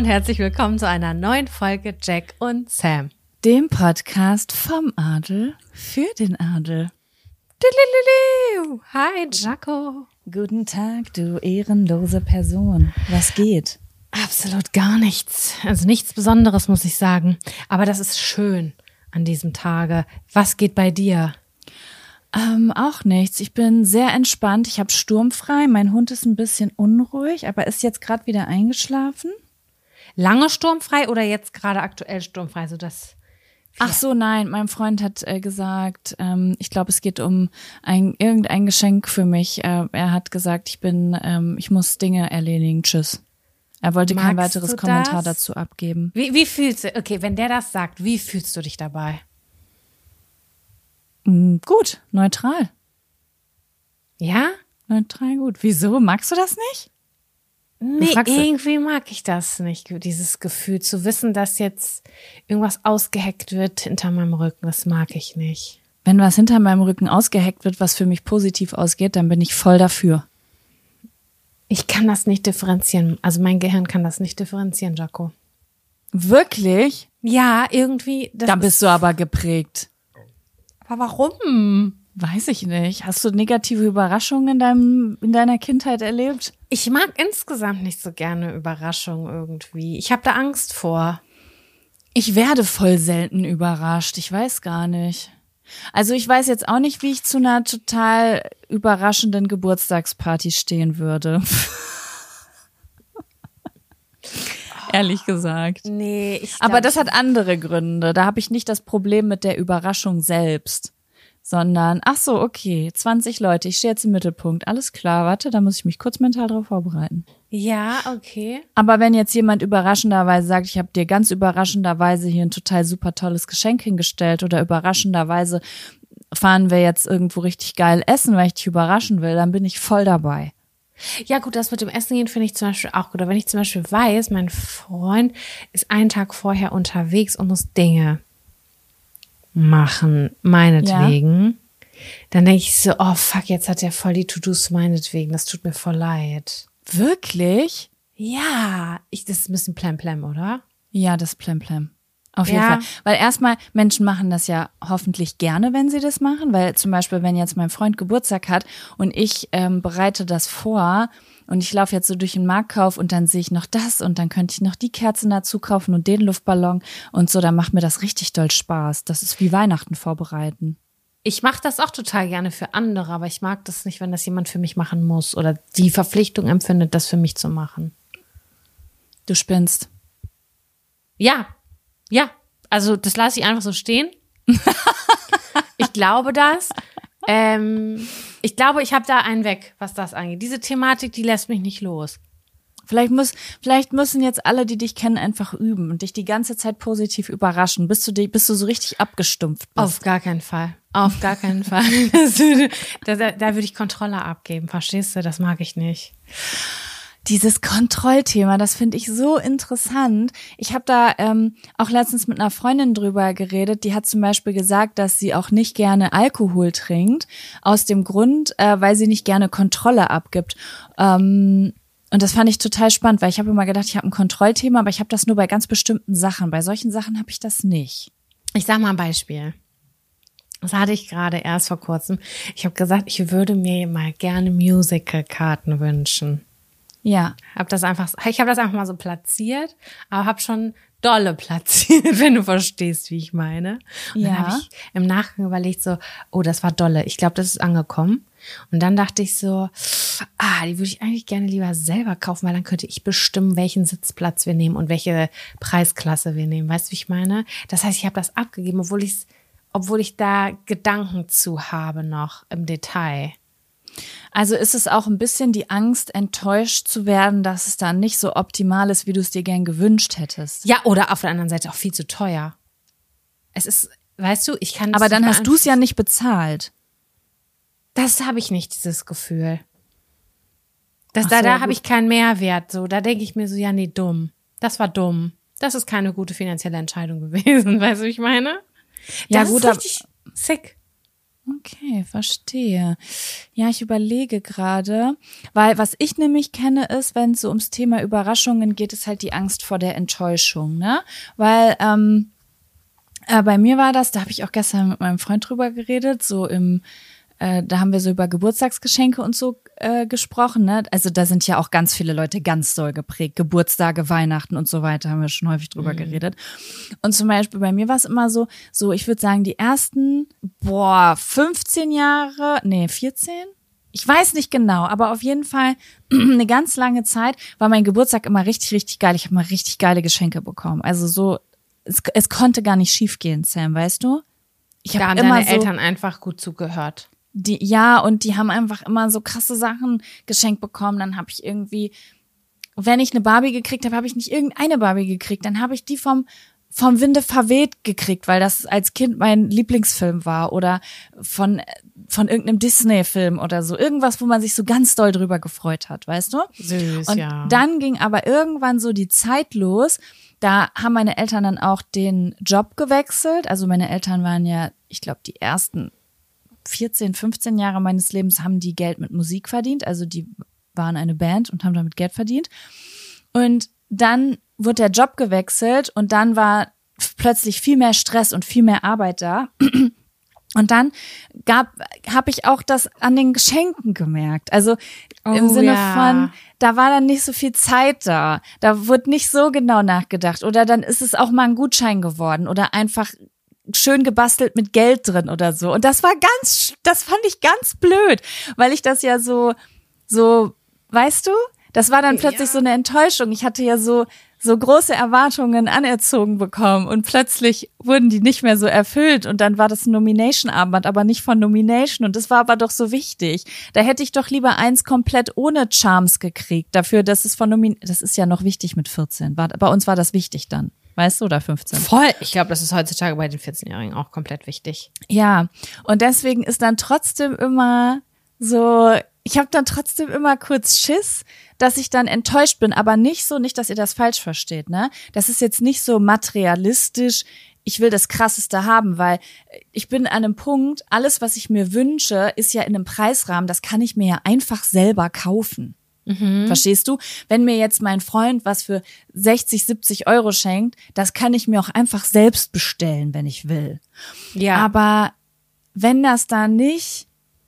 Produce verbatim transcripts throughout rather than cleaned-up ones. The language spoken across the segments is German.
und herzlich willkommen zu einer neuen Folge Jack und Sam. Dem Podcast vom Adel für den Adel. Hi, Jaco. Guten Tag, du ehrenlose Person. Was geht? Absolut gar nichts. Also nichts Besonderes, muss ich sagen. Aber das ist schön an diesem Tage. Was geht bei dir? Ähm, auch nichts. Ich bin sehr entspannt. Ich habe sturmfrei. Mein Hund ist ein bisschen unruhig, aber ist jetzt gerade wieder eingeschlafen. Lange sturmfrei oder jetzt gerade aktuell sturmfrei? So das Ach so, nein. Mein Freund hat äh, gesagt, ähm, ich glaube, es geht um ein irgendein Geschenk für mich. Äh, er hat gesagt, ich bin, ähm, ich muss Dinge erledigen. Tschüss. Er wollte Magst kein weiteres du Kommentar das? dazu abgeben. Wie, wie fühlst du, okay, wenn der das sagt, wie fühlst du dich dabei? Mm, gut, neutral. Ja? Neutral gut. Wieso? Magst du das nicht? Nee, fragst du- irgendwie mag ich das nicht, dieses Gefühl zu wissen, dass jetzt irgendwas ausgeheckt wird hinter meinem Rücken. Das mag ich nicht. Wenn was hinter meinem Rücken ausgeheckt wird, was für mich positiv ausgeht, dann bin ich voll dafür. Ich kann das nicht differenzieren. Also mein Gehirn kann das nicht differenzieren, Jaco. Wirklich? Ja, irgendwie. Das Da bist du aber geprägt. aber warum? Weiß ich nicht. Hast du negative Überraschungen in deinem, in deiner Kindheit erlebt? Ich mag insgesamt nicht so gerne Überraschungen irgendwie. Ich habe da Angst vor. Ich werde voll selten überrascht. Ich weiß gar nicht. Also ich weiß jetzt auch nicht, wie ich zu einer total überraschenden Geburtstagsparty stehen würde. Ehrlich gesagt. Nee, ich glaub, Aber das hat andere Gründe. Da habe ich nicht das Problem mit der Überraschung selbst, sondern, ach so, okay, zwanzig Leute, ich stehe jetzt im Mittelpunkt. Alles klar, warte, da muss ich mich kurz mental drauf vorbereiten. Ja, okay. Aber wenn jetzt jemand überraschenderweise sagt, ich habe dir ganz überraschenderweise hier ein total super tolles Geschenk hingestellt oder überraschenderweise fahren wir jetzt irgendwo richtig geil essen, weil ich dich überraschen will, dann bin ich voll dabei. Ja gut, das mit dem Essen gehen finde ich zum Beispiel auch gut. Oder wenn ich zum Beispiel weiß, mein Freund ist einen Tag vorher unterwegs und muss Dinge machen, meinetwegen, ja. Dann denke ich so, oh fuck, jetzt hat er voll die To-Dos meinetwegen, das tut mir voll leid. Wirklich? Ja, ich, das ist ein bisschen plemplem, oder? Ja, das ist plemplem. Auf jeden Ja. Fall. Weil erstmal, Menschen machen das ja hoffentlich gerne, wenn sie das machen. Weil zum Beispiel, wenn jetzt mein Freund Geburtstag hat und ich ähm, bereite das vor und ich laufe jetzt so durch den Marktkauf und dann sehe ich noch das und dann könnte ich noch die Kerzen dazu kaufen und den Luftballon und so, dann macht mir das richtig doll Spaß. Das ist wie Weihnachten vorbereiten. Ich mache das auch total gerne für andere, aber ich mag das nicht, wenn das jemand für mich machen muss oder die Verpflichtung empfindet, das für mich zu machen. Du spinnst. Ja, ja, also das lasse ich einfach so stehen. Ich glaube das. Ähm, ich glaube, ich habe da einen weg, was das angeht. Diese Thematik, die lässt mich nicht los. Vielleicht muss, vielleicht müssen jetzt alle, die dich kennen, einfach üben und dich die ganze Zeit positiv überraschen, bis du, die, bis du so richtig abgestumpft bist. Auf gar keinen Fall. Auf gar keinen Fall. da, da, da würde ich Kontrolle abgeben, verstehst du? Das mag ich nicht. Dieses Kontrollthema, das finde ich so interessant. Ich habe da ähm, auch letztens mit einer Freundin drüber geredet, die hat zum Beispiel gesagt, dass sie auch nicht gerne Alkohol trinkt, aus dem Grund, äh, weil sie nicht gerne Kontrolle abgibt. Ähm, und das fand ich total spannend, weil ich habe immer gedacht, ich habe ein Kontrollthema, aber ich habe das nur bei ganz bestimmten Sachen. Bei solchen Sachen habe ich das nicht. Ich sag mal ein Beispiel. Das hatte ich gerade erst vor kurzem. Ich habe gesagt, ich würde mir mal gerne Musical-Karten wünschen. Ja. Hab das einfach, ich habe das einfach mal so platziert, aber habe schon dolle platziert, wenn du verstehst, wie ich meine. Und Ja. dann habe ich im Nachgang überlegt so, oh, das war dolle. Ich glaube, das ist angekommen. Und dann dachte ich so, ah, die würde ich eigentlich gerne lieber selber kaufen, weil dann könnte ich bestimmen, welchen Sitzplatz wir nehmen und welche Preisklasse wir nehmen. Weißt du, wie ich meine? Das heißt, ich habe das abgegeben, obwohl ich obwohl ich da Gedanken zu habe noch im Detail. Also ist es auch ein bisschen die Angst, enttäuscht zu werden, dass es dann nicht so optimal ist, wie du es dir gern gewünscht hättest. Ja, oder auf der anderen Seite auch viel zu teuer. Es ist, weißt du, ich kann. Aber dann hast du es ja nicht bezahlt. Das habe ich nicht, dieses Gefühl. Das, Ach da so, da gut. habe ich keinen Mehrwert. So, da denke ich mir so, ja, nee, dumm. Das war dumm. Das ist keine gute finanzielle Entscheidung gewesen, weißt du, wie ich meine? Das Ja, gut, ist richtig sick. Okay, verstehe. Ja, ich überlege gerade, weil was ich nämlich kenne ist, wenn es so ums Thema Überraschungen geht, ist halt die Angst vor der Enttäuschung, ne? Weil ähm, äh, bei mir war das, da habe ich auch gestern mit meinem Freund drüber geredet, so im äh, da haben wir so über Geburtstagsgeschenke und so äh, gesprochen, ne? Also da sind ja auch ganz viele Leute ganz doll geprägt, Geburtstage, Weihnachten und so weiter, haben wir schon häufig drüber mhm. geredet. Und zum Beispiel bei mir war es immer so, so ich würde sagen, die ersten, boah, fünfzehn Jahre, nee, vierzehn? Ich weiß nicht genau, aber auf jeden Fall eine ganz lange Zeit war mein Geburtstag immer richtig, richtig geil. Ich habe mal richtig geile Geschenke bekommen. Also so, es, es konnte gar nicht schief gehen, Sam, weißt du? Ich da haben immer deine so, Eltern einfach gut zugehört. Die, ja, und die haben einfach immer so krasse Sachen geschenkt bekommen. Dann habe ich irgendwie, wenn ich eine Barbie gekriegt habe, habe ich nicht irgendeine Barbie gekriegt. Dann habe ich die vom vom Winde verweht gekriegt, weil das als Kind mein Lieblingsfilm war oder von von irgendeinem Disney-Film oder so. Irgendwas, wo man sich so ganz doll drüber gefreut hat, weißt du? Süß, und ja. Dann ging aber irgendwann so die Zeit los. Da haben meine Eltern dann auch den Job gewechselt. Also meine Eltern waren ja, ich glaube, die ersten vierzehn, fünfzehn Jahre meines Lebens haben die Geld mit Musik verdient. Also die waren eine Band und haben damit Geld verdient. Und dann wurde der Job gewechselt und dann war plötzlich viel mehr Stress und viel mehr Arbeit da. Und dann gab, habe ich auch das an den Geschenken gemerkt. Also oh, im Sinne ja. von, da war dann nicht so viel Zeit da. Da wurde nicht so genau nachgedacht. Oder dann ist es auch mal ein Gutschein geworden oder einfach schön gebastelt mit Geld drin oder so. Und das war ganz, das fand ich ganz blöd, weil ich das ja so, so, weißt du, das war dann plötzlich ja. so eine Enttäuschung. Ich hatte ja so, so große Erwartungen anerzogen bekommen und plötzlich wurden die nicht mehr so erfüllt und dann war das ein Nomination-Armband, aber nicht von Nomination und das war aber doch so wichtig. Da hätte ich doch lieber eins komplett ohne Charms gekriegt, dafür, dass es von Nomination, das ist ja noch wichtig mit vierzehn, bei uns war das wichtig dann. Weißt du, oder fünfzehn? Voll. Ich glaube, das ist heutzutage bei den vierzehnjährigen auch komplett wichtig. Ja, und deswegen ist dann trotzdem immer so, ich habe dann trotzdem immer kurz Schiss, dass ich dann enttäuscht bin, aber nicht so, nicht, dass ihr das falsch versteht, ne? Das ist jetzt nicht so materialistisch, ich will das Krasseste haben, weil ich bin an einem Punkt, alles, was ich mir wünsche, ist ja in einem Preisrahmen, das kann ich mir ja einfach selber kaufen. Mhm. Verstehst du? Wenn mir jetzt mein Freund was für sechzig, siebzig Euro schenkt, das kann ich mir auch einfach selbst bestellen, wenn ich will. Ja. Aber wenn das dann nicht,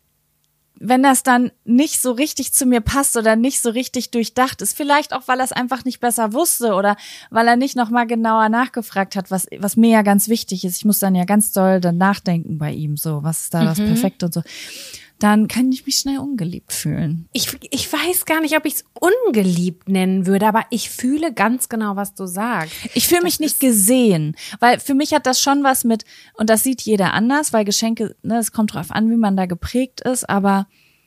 wenn das dann nicht so richtig zu mir passt oder nicht so richtig durchdacht ist, vielleicht auch, weil er es einfach nicht besser wusste oder weil er nicht nochmal genauer nachgefragt hat, was, was mir ja ganz wichtig ist. Ich muss dann ja ganz doll dann nachdenken bei ihm, so, was ist da mhm. das Perfekte und so. Dann kann ich mich schnell ungeliebt fühlen. Ich, ich weiß gar nicht, ob ich es ungeliebt nennen würde, aber ich fühle ganz genau, was du sagst. Ich fühle mich nicht gesehen, weil für mich hat das schon was mit, und das sieht jeder anders, weil Geschenke, ne, es kommt drauf an, wie man da geprägt ist, aber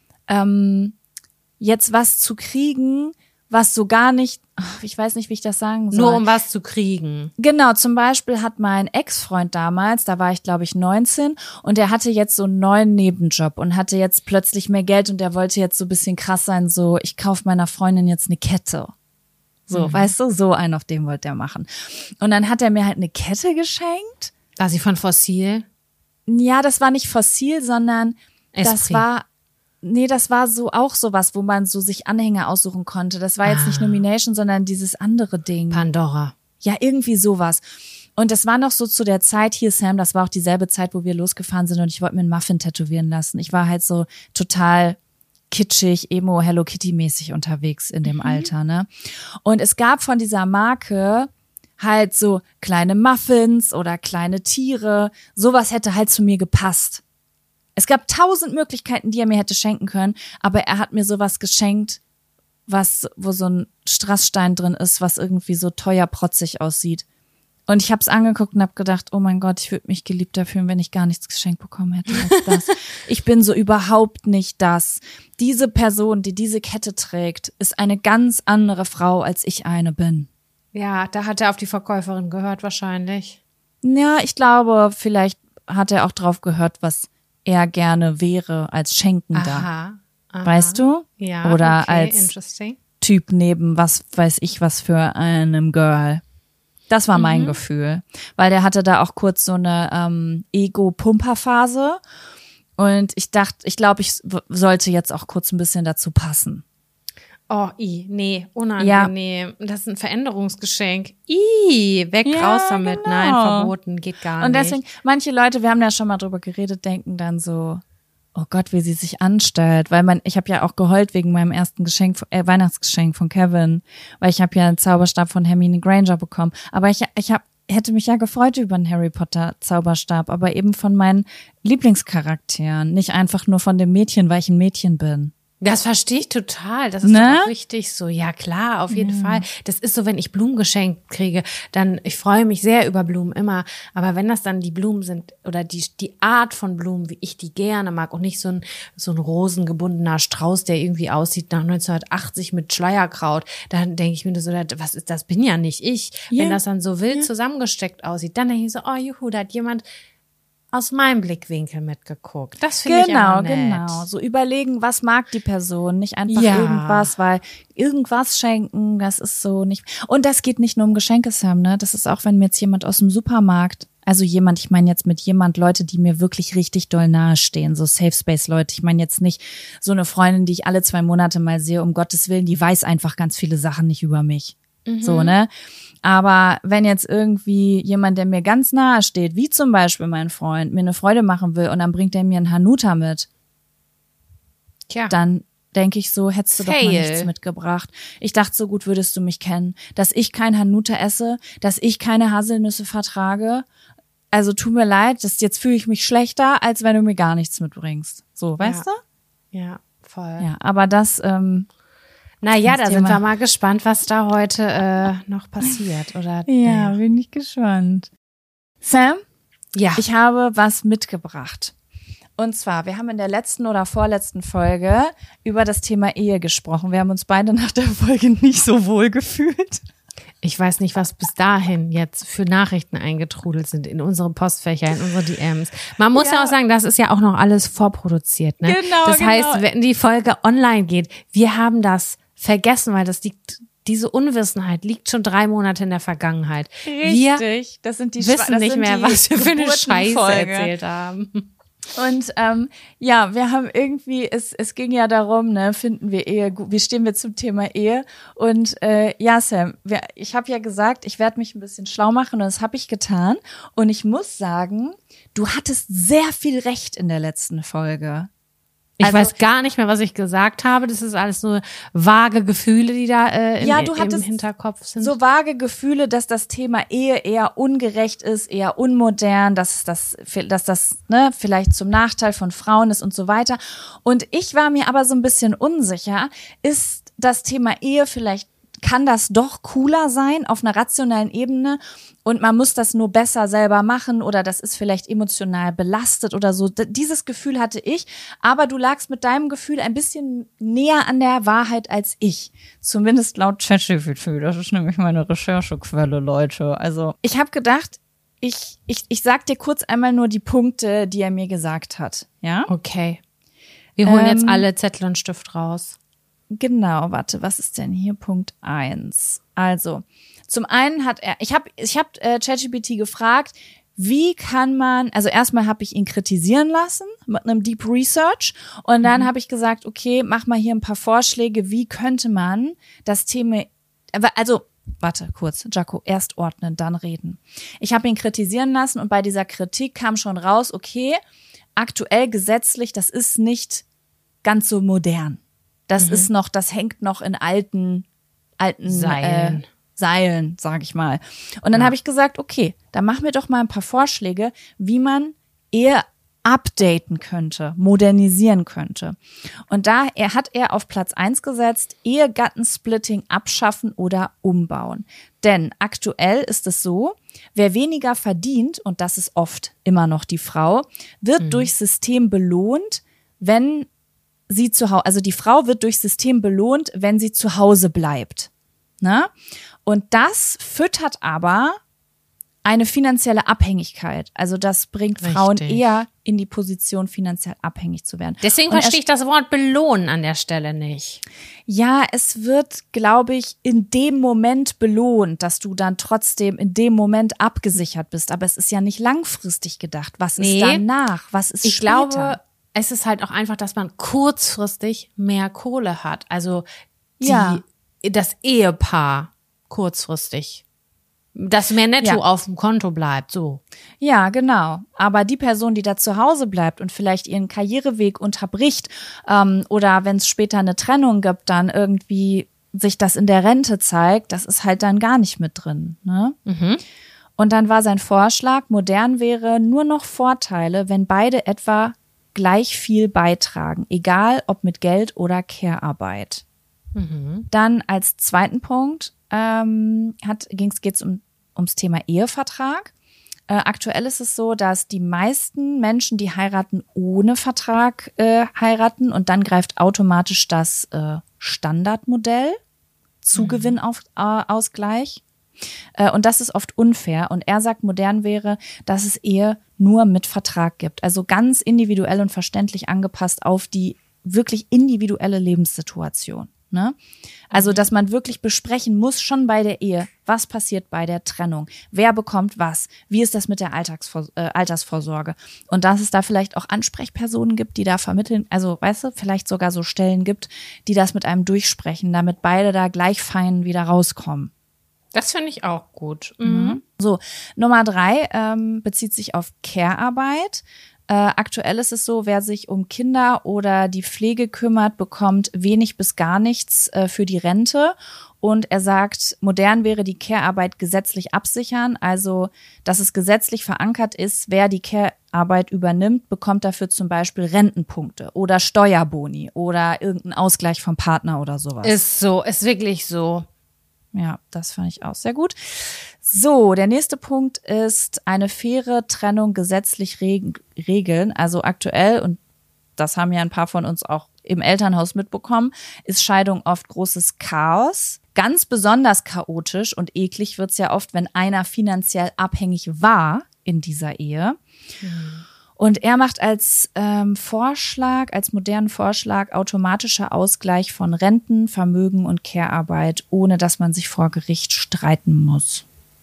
ähm, jetzt was zu kriegen, was so gar nicht, ich weiß nicht, wie ich das sagen soll. Nur um was zu kriegen. Genau, zum Beispiel hat mein Ex-Freund damals, da war ich glaube ich neunzehn und der hatte jetzt so einen neuen Nebenjob und hatte jetzt plötzlich mehr Geld und der wollte jetzt so ein bisschen krass sein, so ich kaufe meiner Freundin jetzt eine Kette. So, mhm. weißt du, so einen auf dem wollte er machen. Und dann hat er mir halt eine Kette geschenkt. War sie von Fossil? Ja, das war nicht Fossil, sondern Esprit. Das war Nee, das war so auch sowas, wo man so sich Anhänger aussuchen konnte. Das war jetzt ah. nicht Nomination, sondern dieses andere Ding. Pandora. Ja, irgendwie sowas. Und das war noch so zu der Zeit hier, Sam, das war auch dieselbe Zeit, wo wir losgefahren sind und ich wollte mir einen Muffin tätowieren lassen. Ich war halt so total kitschig, emo, Hello Kitty mäßig unterwegs in dem mhm. Alter, ne? Und es gab von dieser Marke halt so kleine Muffins oder kleine Tiere. Sowas hätte halt zu mir gepasst. Es gab tausend Möglichkeiten, die er mir hätte schenken können, aber er hat mir sowas geschenkt, was, wo so ein Strassstein drin ist, was irgendwie so teuer protzig aussieht. Und ich habe es angeguckt und habe gedacht, oh mein Gott, ich würde mich geliebter fühlen, wenn ich gar nichts geschenkt bekommen hätte als das. Ich bin so überhaupt nicht das. Diese Person, die diese Kette trägt, ist eine ganz andere Frau, als ich eine bin. Ja, da hat er auf die Verkäuferin gehört wahrscheinlich. Ja, ich glaube, vielleicht hat er auch drauf gehört, was er gerne wäre als Schenkender. Aha, aha. Weißt du? Ja, oder okay, als Typ neben was weiß ich was für einem Girl. Das war mein mhm. Gefühl. Weil der hatte da auch kurz so eine ähm, Ego-Pumper-Phase Und ich dachte, ich glaube, ich sollte jetzt auch kurz ein bisschen dazu passen. Oh, i, nee, unangenehm. Ja. Das ist ein Veränderungsgeschenk. I, weg, ja, raus damit. Genau. Nein, verboten, geht gar nicht. Und deswegen, nicht. Manche Leute, wir haben ja schon mal drüber geredet, denken dann so, oh Gott, wie sie sich anstellt. Weil man, ich habe ja auch geheult wegen meinem ersten Geschenk, äh, Weihnachtsgeschenk von Kevin. Weil ich habe ja einen Zauberstab von Hermine Granger bekommen. Aber ich, ich hab, hätte mich ja gefreut über einen Harry Potter Zauberstab, aber eben von meinen Lieblingscharakteren. Nicht einfach nur von dem Mädchen, weil ich ein Mädchen bin. Das verstehe ich total. Das ist ne? doch auch richtig so. Ja, klar, auf jeden ja. Fall. Das ist so, wenn ich Blumen geschenkt kriege, dann, ich freue mich sehr über Blumen immer. Aber wenn das dann die Blumen sind oder die, die Art von Blumen, wie ich die gerne mag und nicht so ein, so ein rosengebundener Strauß, der irgendwie aussieht nach neunzehnhundertachtzig mit Schleierkraut, dann denke ich mir so, was ist, das bin ja nicht ich. Ja. Wenn das dann so wild ja. zusammengesteckt aussieht, dann denke ich so, oh juhu, da hat jemand aus meinem Blickwinkel mitgeguckt. Das finde ich genau, immer nett. Genau, genau. So überlegen, was mag die Person, nicht einfach ja. irgendwas, weil irgendwas schenken, das ist so nicht. Und das geht nicht nur um Geschenke, Sam, ne? Das ist auch, wenn mir jetzt jemand aus dem Supermarkt, also jemand, ich meine jetzt mit jemand, Leute, die mir wirklich richtig doll nahestehen, so Safe Space Leute. Ich meine jetzt nicht so eine Freundin, die ich alle zwei Monate mal sehe, um Gottes Willen, die weiß einfach ganz viele Sachen nicht über mich. Mhm. So, ne? Aber wenn jetzt irgendwie jemand, der mir ganz nahe steht, wie zum Beispiel mein Freund, mir eine Freude machen will und dann bringt er mir einen Hanuta mit, Tja. dann denke ich so, hättest du Fail. doch mal nichts mitgebracht. Ich dachte, so gut würdest du mich kennen, dass ich kein Hanuta esse, dass ich keine Haselnüsse vertrage. Also tut mir leid, das, jetzt fühle ich mich schlechter, als wenn du mir gar nichts mitbringst. So, weißt ja. du? Ja, voll. Ja, aber das... Ähm, Naja, da sind wir mal gespannt, was da heute äh, noch passiert. Oder, ja, naja. bin ich gespannt. Sam? Ja. Ich habe was mitgebracht. Und zwar, wir haben in der letzten oder vorletzten Folge über das Thema Ehe gesprochen. Wir haben uns beide nach der Folge nicht so wohl gefühlt. Ich weiß nicht, was bis dahin jetzt für Nachrichten eingetrudelt sind in unsere Postfächer, in unsere D Ms. Man muss ja, ja auch sagen, das ist ja auch noch alles vorproduziert, ne? Genau, das genau. heißt, wenn die Folge online geht, wir haben das vergessen, weil das liegt, diese Unwissenheit liegt schon drei Monate in der Vergangenheit. Richtig, wir das sind die wissen das nicht mehr, was wir für eine Scheiße Folge. erzählt haben. Und ähm, ja, wir haben irgendwie, es es ging ja darum, ne, finden wir Ehe, wie stehen wir zum Thema Ehe? Und äh, ja, Sam, wir, ich habe ja gesagt, ich werde mich ein bisschen schlau machen und das habe ich getan. Und ich muss sagen, du hattest sehr viel Recht in der letzten Folge. Ich also, weiß gar nicht mehr, was ich gesagt habe. Das ist alles nur vage Gefühle, die da äh, im, ja, du im hattest Hinterkopf sind. So vage Gefühle, dass das Thema Ehe eher ungerecht ist, eher unmodern, dass das, dass das ne, vielleicht zum Nachteil von Frauen ist und so weiter. Und ich war mir aber so ein bisschen unsicher, ist das Thema Ehe vielleicht, kann das doch cooler sein auf einer rationalen Ebene und man muss das nur besser selber machen oder das ist vielleicht emotional belastet oder so. D- dieses Gefühl hatte ich, aber du lagst mit deinem Gefühl ein bisschen näher an der Wahrheit als ich. Zumindest laut ChatGPT. Das ist nämlich meine Recherchequelle, Leute. Also ich habe gedacht, ich, ich, ich sag dir kurz einmal nur die Punkte, die er mir gesagt hat. Ja? Okay. Wir holen Ähm, jetzt alle Zettel und Stift raus. Genau, warte, was ist denn hier Punkt eins? Also, zum einen hat er, ich habe ich hab, äh, ChatGPT gefragt, wie kann man, also erstmal habe ich ihn kritisieren lassen mit einem Deep Research und dann mhm. habe ich gesagt, okay, mach mal hier ein paar Vorschläge, wie könnte man das Thema, also, warte kurz, Jaco, erst ordnen, dann reden. Ich habe ihn kritisieren lassen und bei dieser Kritik kam schon raus, okay, aktuell gesetzlich, das ist nicht ganz so modern. Das mhm. ist noch, das hängt noch in alten, alten Seilen, äh, Seilen, sag ich mal. Und dann ja. habe ich gesagt, okay, dann mach mir doch mal ein paar Vorschläge, wie man Ehe updaten könnte, modernisieren könnte. Und da er, hat er auf Platz eins gesetzt, Ehegattensplitting abschaffen oder umbauen. Denn aktuell ist es so, wer weniger verdient, und das ist oft immer noch die Frau, wird mhm. durch System belohnt, wenn sie zu Hause, also die Frau wird durch System belohnt, wenn sie zu Hause bleibt. Ne? Und das füttert aber eine finanzielle Abhängigkeit. Also das bringt Richtig. Frauen eher in die Position, finanziell abhängig zu werden. Deswegen Und verstehe ich das Wort belohnen an der Stelle nicht. Ja, es wird, glaube ich, in dem Moment belohnt, dass du dann trotzdem in dem Moment abgesichert bist. Aber es ist ja nicht langfristig gedacht. Was Nee. ist danach? Was ist ich später? glaube, es ist halt auch einfach, dass man kurzfristig mehr Kohle hat. Also die, Ja. das Ehepaar kurzfristig. Dass mehr Netto Ja. auf dem Konto bleibt, so. Ja, genau. Aber die Person, die da zu Hause bleibt und vielleicht ihren Karriereweg unterbricht ähm, oder wenn es später eine Trennung gibt, dann irgendwie sich das in der Rente zeigt, das ist halt dann gar nicht mit drin. Ne? Mhm. Und dann war sein Vorschlag, modern wäre nur noch Vorteile, wenn beide etwa gleich viel beitragen, egal ob mit Geld oder Care-Arbeit. Mhm. Dann als zweiten Punkt ähm, hat ging's geht's um ums Thema Ehevertrag. Äh, aktuell ist es so, dass die meisten Menschen, die heiraten, ohne Vertrag äh, heiraten und dann greift automatisch das äh, Standardmodell, Zugewinnausgleich. Äh, und das ist oft unfair. Und er sagt, modern wäre, dass es Ehe nur mit Vertrag gibt. Also ganz individuell und verständlich angepasst auf die wirklich individuelle Lebenssituation. Ne? Also, dass man wirklich besprechen muss, schon bei der Ehe, was passiert bei der Trennung, wer bekommt was, wie ist das mit der Alltagsvor- äh, Altersvorsorge und dass es da vielleicht auch Ansprechpersonen gibt, die da vermitteln, also weißt du, vielleicht sogar so Stellen gibt, die das mit einem durchsprechen, damit beide da gleich fein wieder rauskommen. Das finde ich auch gut. Mhm. So, Nummer drei ähm, bezieht sich auf Care-Arbeit. Äh, aktuell ist es so, wer sich um Kinder oder die Pflege kümmert, bekommt wenig bis gar nichts äh, für die Rente. Und er sagt, modern wäre die Care-Arbeit gesetzlich absichern, also dass es gesetzlich verankert ist, wer die Care-Arbeit übernimmt, bekommt dafür zum Beispiel Rentenpunkte oder Steuerboni oder irgendeinen Ausgleich vom Partner oder sowas. Ist so, ist wirklich so. Ja, das fand ich auch sehr gut. So, der nächste Punkt ist eine faire Trennung gesetzlich reg- regeln. Also aktuell, und das haben ja ein paar von uns auch im Elternhaus mitbekommen, ist Scheidung oft großes Chaos. Ganz besonders chaotisch und eklig wird's ja oft, wenn einer finanziell abhängig war in dieser Ehe. Mhm. Und er macht als ähm, Vorschlag, als modernen Vorschlag automatischer Ausgleich von Renten, Vermögen und Care-Arbeit, ohne dass man sich vor Gericht streiten muss.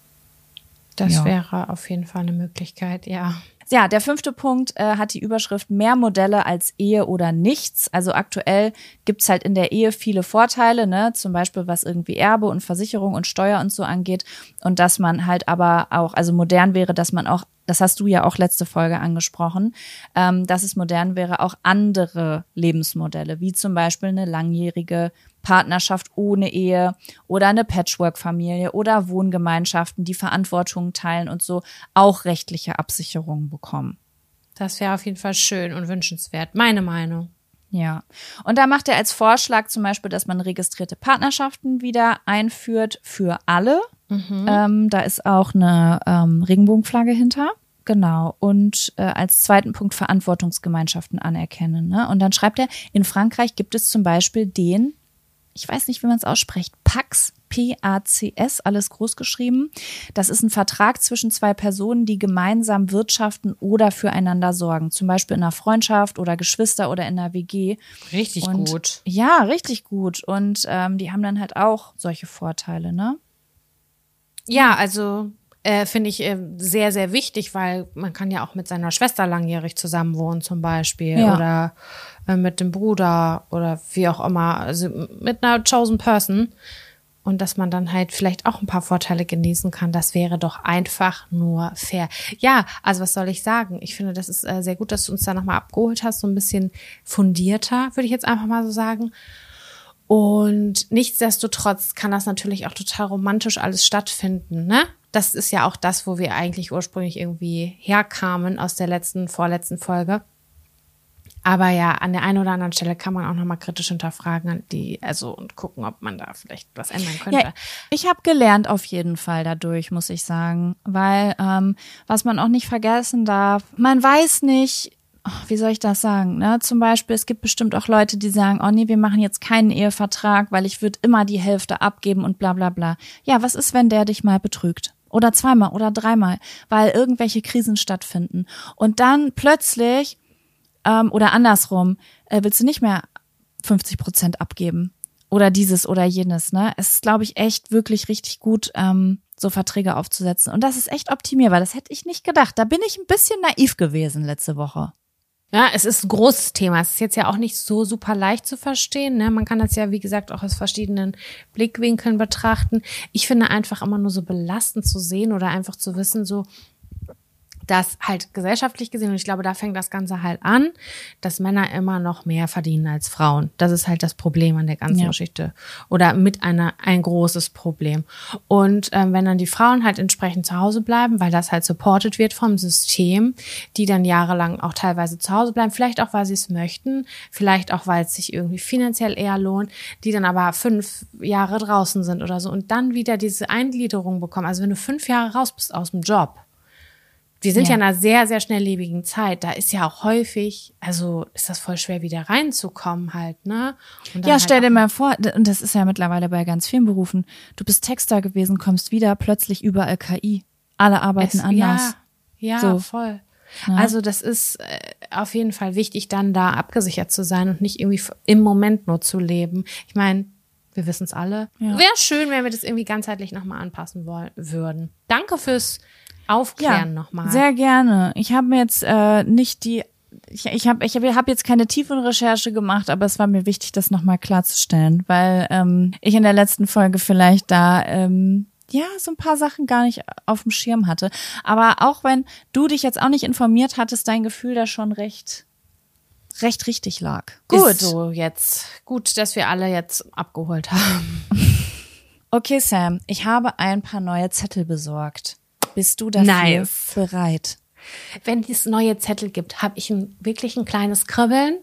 Das Ja. wäre auf jeden Fall eine Möglichkeit, ja. Ja, der fünfte Punkt äh, hat die Überschrift mehr Modelle als Ehe oder nichts. Also aktuell gibt's halt in der Ehe viele Vorteile, ne, zum Beispiel was irgendwie Erbe und Versicherung und Steuer und so angeht. Und dass man halt aber auch, also modern wäre, dass man auch, das hast du ja auch letzte Folge angesprochen, ähm, dass es modern wäre, auch andere Lebensmodelle, wie zum Beispiel eine langjährige Partnerschaft ohne Ehe oder eine Patchwork-Familie oder Wohngemeinschaften, die Verantwortung teilen und so auch rechtliche Absicherungen bekommen. Das wäre auf jeden Fall schön und wünschenswert. Meine Meinung. Ja. Und da macht er als Vorschlag zum Beispiel, dass man registrierte Partnerschaften wieder einführt für alle. Mhm. Ähm, da ist auch eine ähm, Regenbogenflagge hinter. Genau. Und äh, als zweiten Punkt Verantwortungsgemeinschaften anerkennen. Ne? Und dann schreibt er, in Frankreich gibt es zum Beispiel den, ich weiß nicht, wie man es ausspricht, Pax, P A C S, alles groß geschrieben. Das ist ein Vertrag zwischen zwei Personen, die gemeinsam wirtschaften oder füreinander sorgen. Zum Beispiel in einer Freundschaft oder Geschwister oder in einer W G. Richtig Und, gut. Ja, richtig gut. Und ähm, die haben dann halt auch solche Vorteile, ne? Ja, also äh, finde ich äh, sehr, sehr wichtig, weil man kann ja auch mit seiner Schwester langjährig zusammenwohnen zum Beispiel Ja. oder äh, mit dem Bruder oder wie auch immer, also mit einer chosen person und dass man dann halt vielleicht auch ein paar Vorteile genießen kann, das wäre doch einfach nur fair. Ja, also was soll ich sagen? Ich finde, das ist äh, sehr gut, dass du uns da nochmal abgeholt hast, so ein bisschen fundierter, würde ich jetzt einfach mal so sagen. Und nichtsdestotrotz kann das natürlich auch total romantisch alles stattfinden, ne? Das ist ja auch das, wo wir eigentlich ursprünglich irgendwie herkamen aus der letzten, vorletzten Folge. Aber ja, an der einen oder anderen Stelle kann man auch nochmal kritisch hinterfragen, die, also und gucken, ob man da vielleicht was ändern könnte. Ja, ich habe gelernt auf jeden Fall dadurch, muss ich sagen. Weil, ähm, was man auch nicht vergessen darf, man weiß nicht, wie soll ich das sagen, ne? Zum Beispiel, es gibt bestimmt auch Leute, die sagen, oh nee, wir machen jetzt keinen Ehevertrag, weil ich würde immer die Hälfte abgeben und bla bla bla. Ja, was ist, wenn der dich mal betrügt? Oder zweimal oder dreimal, weil irgendwelche Krisen stattfinden. Und dann plötzlich, ähm, oder andersrum, äh, willst du nicht mehr fünfzig Prozent abgeben. Oder dieses oder jenes, ne? Es ist, glaube ich, echt wirklich richtig gut, ähm, so Verträge aufzusetzen. Und das ist echt optimierbar. Das hätte ich nicht gedacht. Da bin ich ein bisschen naiv gewesen letzte Woche. Ja, es ist ein großes Thema. Es ist jetzt ja auch nicht so super leicht zu verstehen. Ne? Man kann das ja, wie gesagt, auch aus verschiedenen Blickwinkeln betrachten. Ich finde einfach immer nur so belastend zu sehen oder einfach zu wissen, so, dass halt gesellschaftlich gesehen, und ich glaube, da fängt das Ganze halt an, dass Männer immer noch mehr verdienen als Frauen. Das ist halt das Problem an der ganzen ja. Geschichte. Oder mit einer ein großes Problem. Und ähm, wenn dann die Frauen halt entsprechend zu Hause bleiben, weil das halt supported wird vom System, die dann jahrelang auch teilweise zu Hause bleiben, vielleicht auch, weil sie es möchten, vielleicht auch, weil es sich irgendwie finanziell eher lohnt, die dann aber fünf Jahre draußen sind oder so und dann wieder diese Eingliederung bekommen. Also wenn du fünf Jahre raus bist aus dem Job, wir sind ja. ja in einer sehr, sehr schnelllebigen Zeit. Da ist ja auch häufig, also ist das voll schwer, wieder reinzukommen halt, ne? Und ja, halt stell dir mal vor, und das ist ja mittlerweile bei ganz vielen Berufen, du bist Texter gewesen, kommst wieder, plötzlich überall K I. Alle arbeiten es, anders. Ja, ja so. voll. Ja. Also das ist äh, auf jeden Fall wichtig, dann da abgesichert zu sein und nicht irgendwie im Moment nur zu leben. Ich meine, wir wissen es alle. Ja. Wäre schön, wenn wir das irgendwie ganzheitlich nochmal anpassen wollen, würden. Danke fürs Aufklären ja, nochmal. Sehr gerne. Ich habe mir jetzt äh, nicht die, ich, ich habe ich hab, hab jetzt keine Tiefenrecherche gemacht, aber es war mir wichtig, das nochmal klarzustellen, weil ähm, ich in der letzten Folge vielleicht da ähm, ja so ein paar Sachen gar nicht auf dem Schirm hatte. Aber auch wenn du dich jetzt auch nicht informiert hattest, dein Gefühl da schon recht recht richtig lag. Gut. Ist so jetzt. Gut, dass wir alle jetzt abgeholt haben. Okay, Sam, ich habe ein paar neue Zettel besorgt. Bist du dafür nice. bereit? Wenn es neue Zettel gibt, habe ich ein, wirklich ein kleines Kribbeln.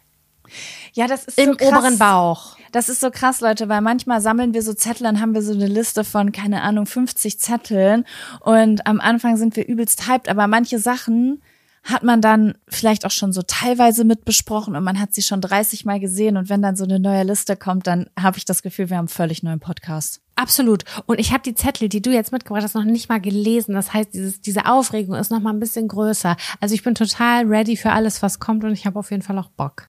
Ja, das ist im so krass. oberen Bauch. Das ist so krass, Leute, weil manchmal sammeln wir so Zettel, dann haben wir so eine Liste von, keine Ahnung, fünfzig Zetteln und am Anfang sind wir übelst hyped, aber manche Sachen hat man dann vielleicht auch schon so teilweise mitbesprochen und man hat sie schon dreißig Mal gesehen und wenn dann so eine neue Liste kommt, dann habe ich das Gefühl, wir haben einen völlig neuen Podcast. Absolut. Und ich habe die Zettel, die du jetzt mitgebracht hast, noch nicht mal gelesen. Das heißt, dieses, diese Aufregung ist noch mal ein bisschen größer. Also ich bin total ready für alles, was kommt und ich habe auf jeden Fall auch Bock.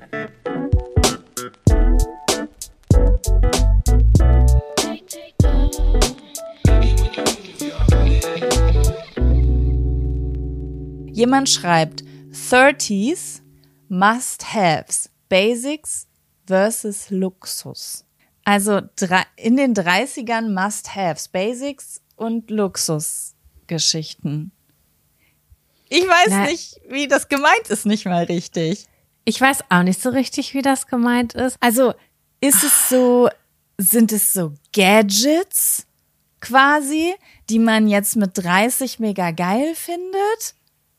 Jemand schreibt thirties Must-Haves, Basics versus Luxus. Also in den dreißigern Must-Haves, Basics und Luxusgeschichten. Ich weiß Na, nicht, wie das gemeint ist, nicht mal richtig. Ich weiß auch nicht so richtig, wie das gemeint ist. Also ist es so, sind es so Gadgets quasi, die man jetzt mit dreißig mega geil findet?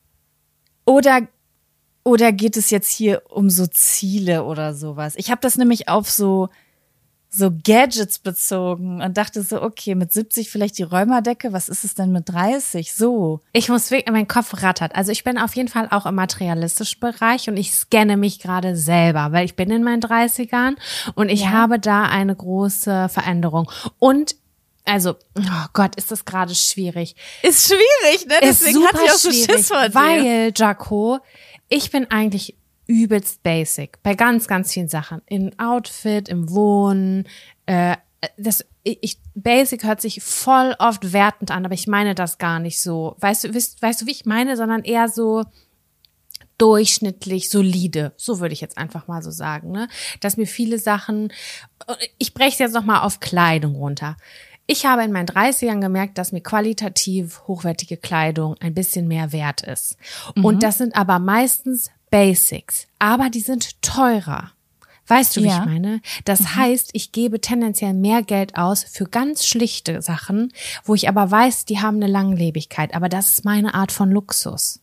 Oder oder geht es jetzt hier um so Ziele oder sowas? Ich habe das nämlich auf so so Gadgets bezogen und dachte so, okay, mit siebzig vielleicht die Rheuma-Decke, was ist es denn mit dreißig? So. Ich muss wirklich, mein Kopf rattert. Also ich bin auf jeden Fall auch im materialistischen Bereich und ich scanne mich gerade selber, weil ich bin in meinen dreißigern und ich ja. habe da eine große Veränderung. Und also, oh Gott, ist das gerade schwierig. Ist schwierig, ne? Deswegen hatte ich auch so Schiss vor dir. Weil, Jaco, ich bin eigentlich übelst basic bei ganz, ganz vielen Sachen. Im Outfit, im Wohnen. Äh, das, ich, basic hört sich voll oft wertend an, aber ich meine das gar nicht so. Weißt du, weißt, weißt du, wie ich meine? Sondern eher so durchschnittlich, solide. So würde ich jetzt einfach mal so sagen, ne? Dass mir viele Sachen, ich breche es jetzt nochmal auf Kleidung runter. Ich habe in meinen dreißigern gemerkt, dass mir qualitativ hochwertige Kleidung ein bisschen mehr wert ist. Mhm. Und das sind aber meistens Basics, aber die sind teurer. Weißt du, wie ja. ich meine? Das mhm. heißt, ich gebe tendenziell mehr Geld aus für ganz schlichte Sachen, wo ich aber weiß, die haben eine Langlebigkeit. Aber das ist meine Art von Luxus.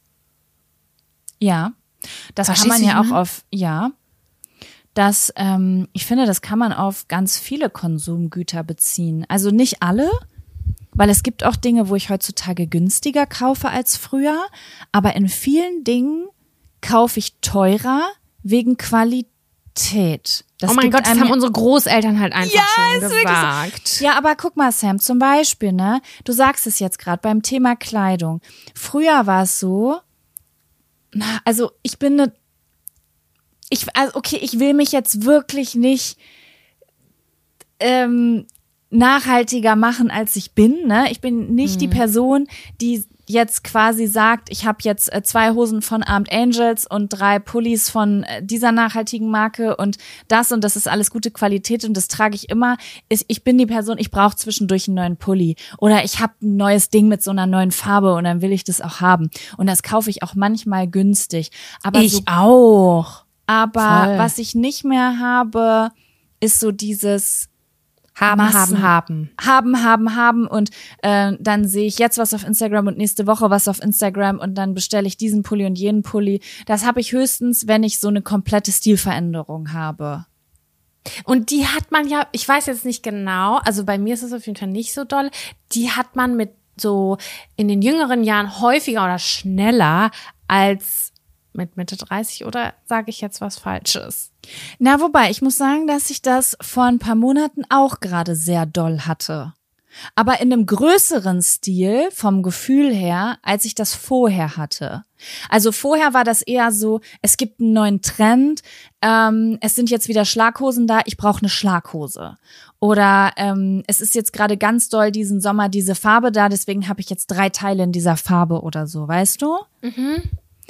Ja, das Verstehst kann man ja auch auf, ja. Das, ähm, ich finde, das kann man auf ganz viele Konsumgüter beziehen. Also nicht alle, weil es gibt auch Dinge, wo ich heutzutage günstiger kaufe als früher. Aber in vielen Dingen kaufe ich teurer wegen Qualität. Das oh mein Gott, das haben unsere Großeltern halt einfach ja, schon gesagt. So. Ja, aber guck mal, Sam, zum Beispiel, ne, du sagst es jetzt gerade beim Thema Kleidung. Früher war es so, na, also ich bin eine Ich, also okay, ich will mich jetzt wirklich nicht ähm, nachhaltiger machen, als ich bin. Ne? Ich bin nicht mhm. die Person, die jetzt quasi sagt, ich habe jetzt äh, zwei Hosen von Armed Angels und drei Pullis von äh, dieser nachhaltigen Marke und das und das ist alles gute Qualität und das trage ich immer. Ich, ich bin die Person, ich brauche zwischendurch einen neuen Pulli oder ich habe ein neues Ding mit so einer neuen Farbe und dann will ich das auch haben. Und das kaufe ich auch manchmal günstig. Aber ich so, auch. Aber Voll. was ich nicht mehr habe, ist so dieses Haben, Massen. haben, haben. Haben, haben, haben und äh, dann sehe ich jetzt was auf Instagram und nächste Woche was auf Instagram und dann bestelle ich diesen Pulli und jenen Pulli. Das habe ich höchstens, wenn ich so eine komplette Stilveränderung habe. Und die hat man ja, ich weiß jetzt nicht genau, also bei mir ist es auf jeden Fall nicht so doll, die hat man mit so in den jüngeren Jahren häufiger oder schneller als mit Mitte dreißig, oder sage ich jetzt was Falsches? Na, wobei, ich muss sagen, dass ich das vor ein paar Monaten auch gerade sehr doll hatte. Aber in einem größeren Stil vom Gefühl her, als ich das vorher hatte. Also vorher war das eher so, es gibt einen neuen Trend, ähm, es sind jetzt wieder Schlaghosen da, ich brauche eine Schlaghose. Oder ähm, es ist jetzt gerade ganz doll diesen Sommer diese Farbe da, deswegen habe ich jetzt drei Teile in dieser Farbe oder so, weißt du? Mhm.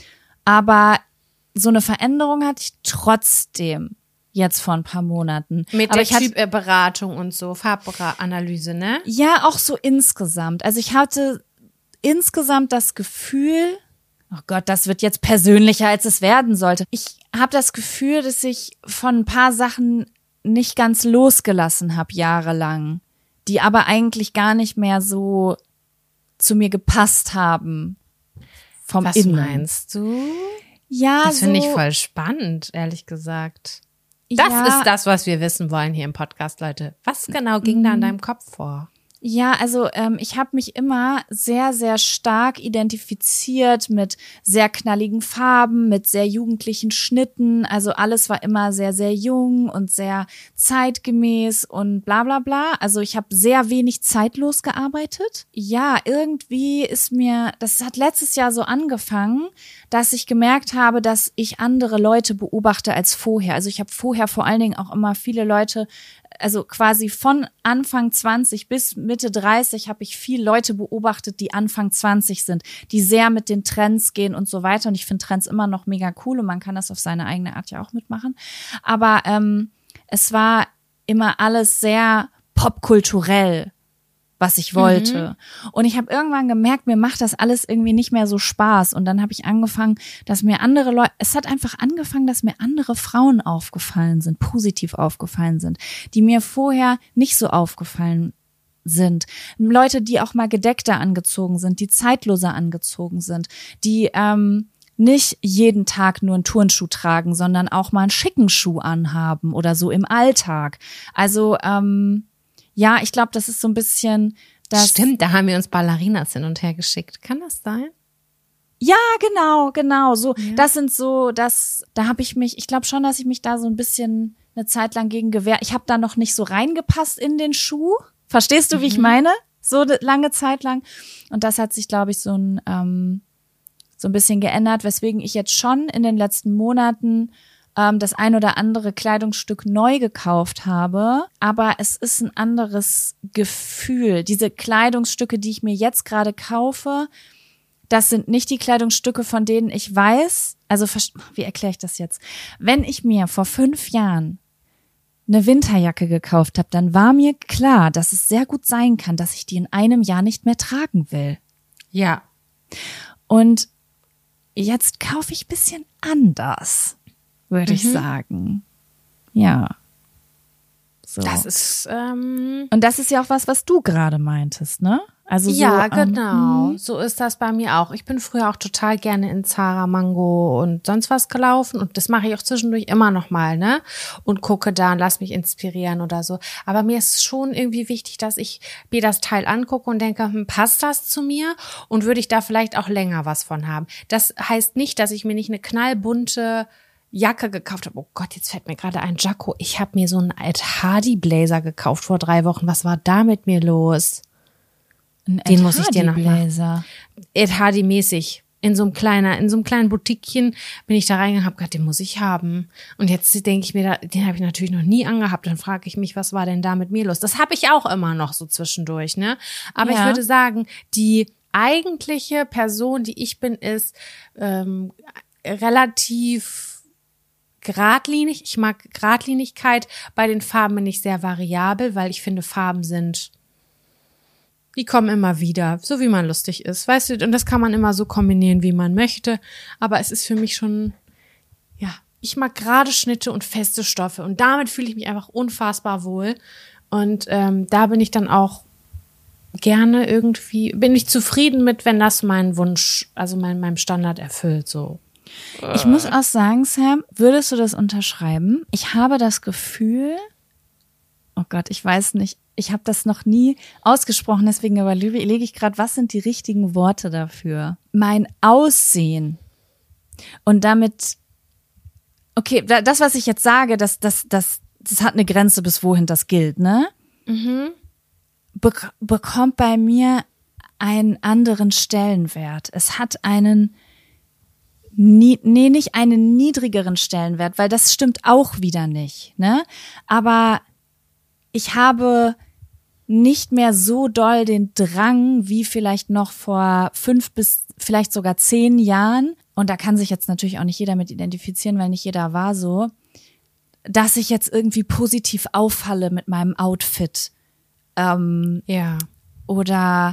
Aber so eine Veränderung hatte ich trotzdem jetzt vor ein paar Monaten. Mit Aber der ich hatte, Typberatung und so, Farbanalyse, ne? ja, auch so insgesamt. Also ich hatte insgesamt das Gefühl, oh Gott, das wird jetzt persönlicher, als es werden sollte. Ich habe das Gefühl, dass ich von ein paar Sachen nicht ganz losgelassen habe jahrelang, die aber eigentlich gar nicht mehr so zu mir gepasst haben. Vom Was Innen. meinst du? Ja, das finde so, ich voll spannend, ehrlich gesagt. Das ja, ist das, was wir wissen wollen hier im Podcast, Leute. Was genau ging da in deinem Kopf vor? Ja, also ähm, ich habe mich immer sehr, sehr stark identifiziert mit sehr knalligen Farben, mit sehr jugendlichen Schnitten. Also alles war immer sehr, sehr jung und sehr zeitgemäß und bla bla bla. Also ich habe sehr wenig zeitlos gearbeitet. Ja, irgendwie ist mir, das hat letztes Jahr so angefangen, dass ich gemerkt habe, dass ich andere Leute beobachte als vorher. Also ich habe vorher vor allen Dingen auch immer viele Leute, also quasi von Anfang zwanzig bis Mitte dreißig habe ich viele Leute beobachtet, die Anfang zwanzig sind, die sehr mit den Trends gehen und so weiter. Und ich finde Trends immer noch mega cool und man kann das auf seine eigene Art ja auch mitmachen. Aber ähm, es war immer alles sehr popkulturell, was ich wollte. Mhm. Und ich habe irgendwann gemerkt, mir macht das alles irgendwie nicht mehr so Spaß. Und dann habe ich angefangen, dass mir andere Leute, es hat einfach angefangen, dass mir andere Frauen aufgefallen sind, positiv aufgefallen sind, die mir vorher nicht so aufgefallen sind. Leute, die auch mal gedeckter angezogen sind, die zeitloser angezogen sind, die ähm, nicht jeden Tag nur einen Turnschuh tragen, sondern auch mal einen schicken Schuh anhaben oder so im Alltag. Also, ähm, ja, ich glaube, das ist so ein bisschen das. Stimmt, da haben wir uns Ballerinas hin und her geschickt. Kann das sein? Ja, genau, genau. So, ja. Das sind so, das, da habe ich mich, ich glaube schon, dass ich mich da so ein bisschen eine Zeit lang gegen gewehrt. Ich habe da noch nicht so reingepasst in den Schuh. Verstehst du, wie mhm. ich meine? So lange Zeit lang. Und das hat sich, glaube ich, so ein, ähm, so ein bisschen geändert, weswegen ich jetzt schon in den letzten Monaten das ein oder andere Kleidungsstück neu gekauft habe, aber es ist ein anderes Gefühl. Diese Kleidungsstücke, die ich mir jetzt gerade kaufe, das sind nicht die Kleidungsstücke, von denen ich weiß, also wie erkläre ich das jetzt? Wenn ich mir vor fünf Jahren eine Winterjacke gekauft habe, dann war mir klar, dass es sehr gut sein kann, dass ich die in einem Jahr nicht mehr tragen will. Ja. Und jetzt kaufe ich ein bisschen anders, würde mhm. ich sagen. Ja. So. Das ist, ähm Und das ist ja auch was, was du gerade meintest, ne? Also so, ja, ähm, genau. So ist das bei mir auch. Ich bin früher auch total gerne in Zara, Mango und sonst was gelaufen und das mache ich auch zwischendurch immer noch mal, ne? Und gucke da und lass mich inspirieren oder so. Aber mir ist schon irgendwie wichtig, dass ich mir das Teil angucke und denke, hm, passt das zu mir? Und würde ich da vielleicht auch länger was von haben? Das heißt nicht, dass ich mir nicht eine knallbunte Jacke gekauft habe. Oh Gott, jetzt fällt mir gerade ein Jacko. Ich habe mir so einen Ed Hardy Blazer gekauft vor drei Wochen. Was war da mit mir los? Ein Den Ed muss ich dir noch Hardy Blazer. Ed Hardy mäßig. In so einem kleiner, in so einem kleinen Boutiquechen bin ich da reingegangen, habe gedacht, den muss ich haben. Und jetzt denke ich mir, da, den habe ich natürlich noch nie angehabt. Dann frage ich mich, was war denn da mit mir los? Das habe ich auch immer noch so zwischendurch, ne? Aber ja. Ich würde sagen, die eigentliche Person, die ich bin, ist ähm, relativ geradlinig. Ich mag Geradlinigkeit. Bei den Farben bin ich sehr variabel, weil ich finde, Farben sind die kommen immer wieder, so wie man lustig ist, weißt du, und das kann man immer so kombinieren, wie man möchte, aber es ist für mich schon, ja, ich mag gerade Schnitte und feste Stoffe und damit fühle ich mich einfach unfassbar wohl und ähm, da bin ich dann auch gerne irgendwie, bin ich zufrieden mit, wenn das meinen Wunsch, also mein, meinem Standard erfüllt, so. Ich muss auch sagen, Sam, würdest du das unterschreiben? Ich habe das Gefühl, oh Gott, ich weiß nicht, ich habe das noch nie ausgesprochen, deswegen überlege ich gerade, was sind die richtigen Worte dafür? Mein Aussehen und damit, okay, das, was ich jetzt sage, das, das, das, das hat eine Grenze, bis wohin das gilt, ne? Mhm. Be- bekommt bei mir einen anderen Stellenwert. Es hat einen, nie, nee, nicht einen niedrigeren Stellenwert, weil das stimmt auch wieder nicht, ne? Aber ich habe nicht mehr so doll den Drang wie vielleicht noch vor fünf bis vielleicht sogar zehn Jahren. Und da kann sich jetzt natürlich auch nicht jeder mit identifizieren, weil nicht jeder war so, dass ich jetzt irgendwie positiv auffalle mit meinem Outfit. Ähm, ja. Oder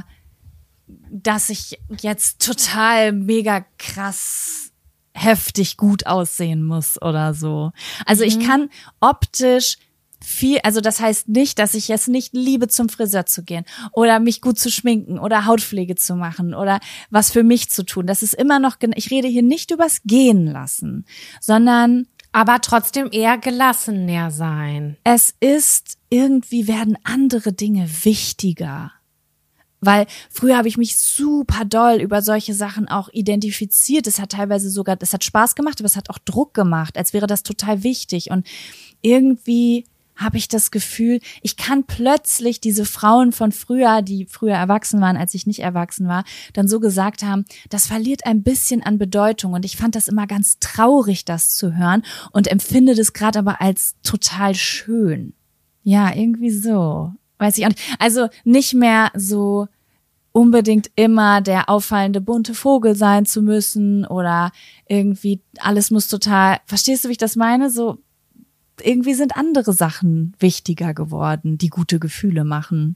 dass ich jetzt total mega krass heftig gut aussehen muss oder so. Also mhm. ich kann optisch viel, also das heißt nicht, dass ich es nicht liebe, zum Friseur zu gehen oder mich gut zu schminken oder Hautpflege zu machen oder was für mich zu tun. Das ist immer noch, ich rede hier nicht übers Gehen lassen, sondern aber trotzdem eher gelassener sein. Es ist, irgendwie werden andere Dinge wichtiger. Weil früher habe ich mich super doll über solche Sachen auch identifiziert. Es hat teilweise sogar, es hat Spaß gemacht, aber es hat auch Druck gemacht, als wäre das total wichtig. Und irgendwie habe ich das Gefühl, ich kann plötzlich diese Frauen von früher, die früher erwachsen waren, als ich nicht erwachsen war, dann so gesagt haben, das verliert ein bisschen an Bedeutung. Und ich fand das immer ganz traurig, das zu hören und empfinde das gerade aber als total schön. Ja, irgendwie so. Weiß ich auch nicht. Also nicht mehr so unbedingt immer der auffallende bunte Vogel sein zu müssen oder irgendwie alles muss total, verstehst du, wie ich das meine? So, irgendwie sind andere Sachen wichtiger geworden, die gute Gefühle machen,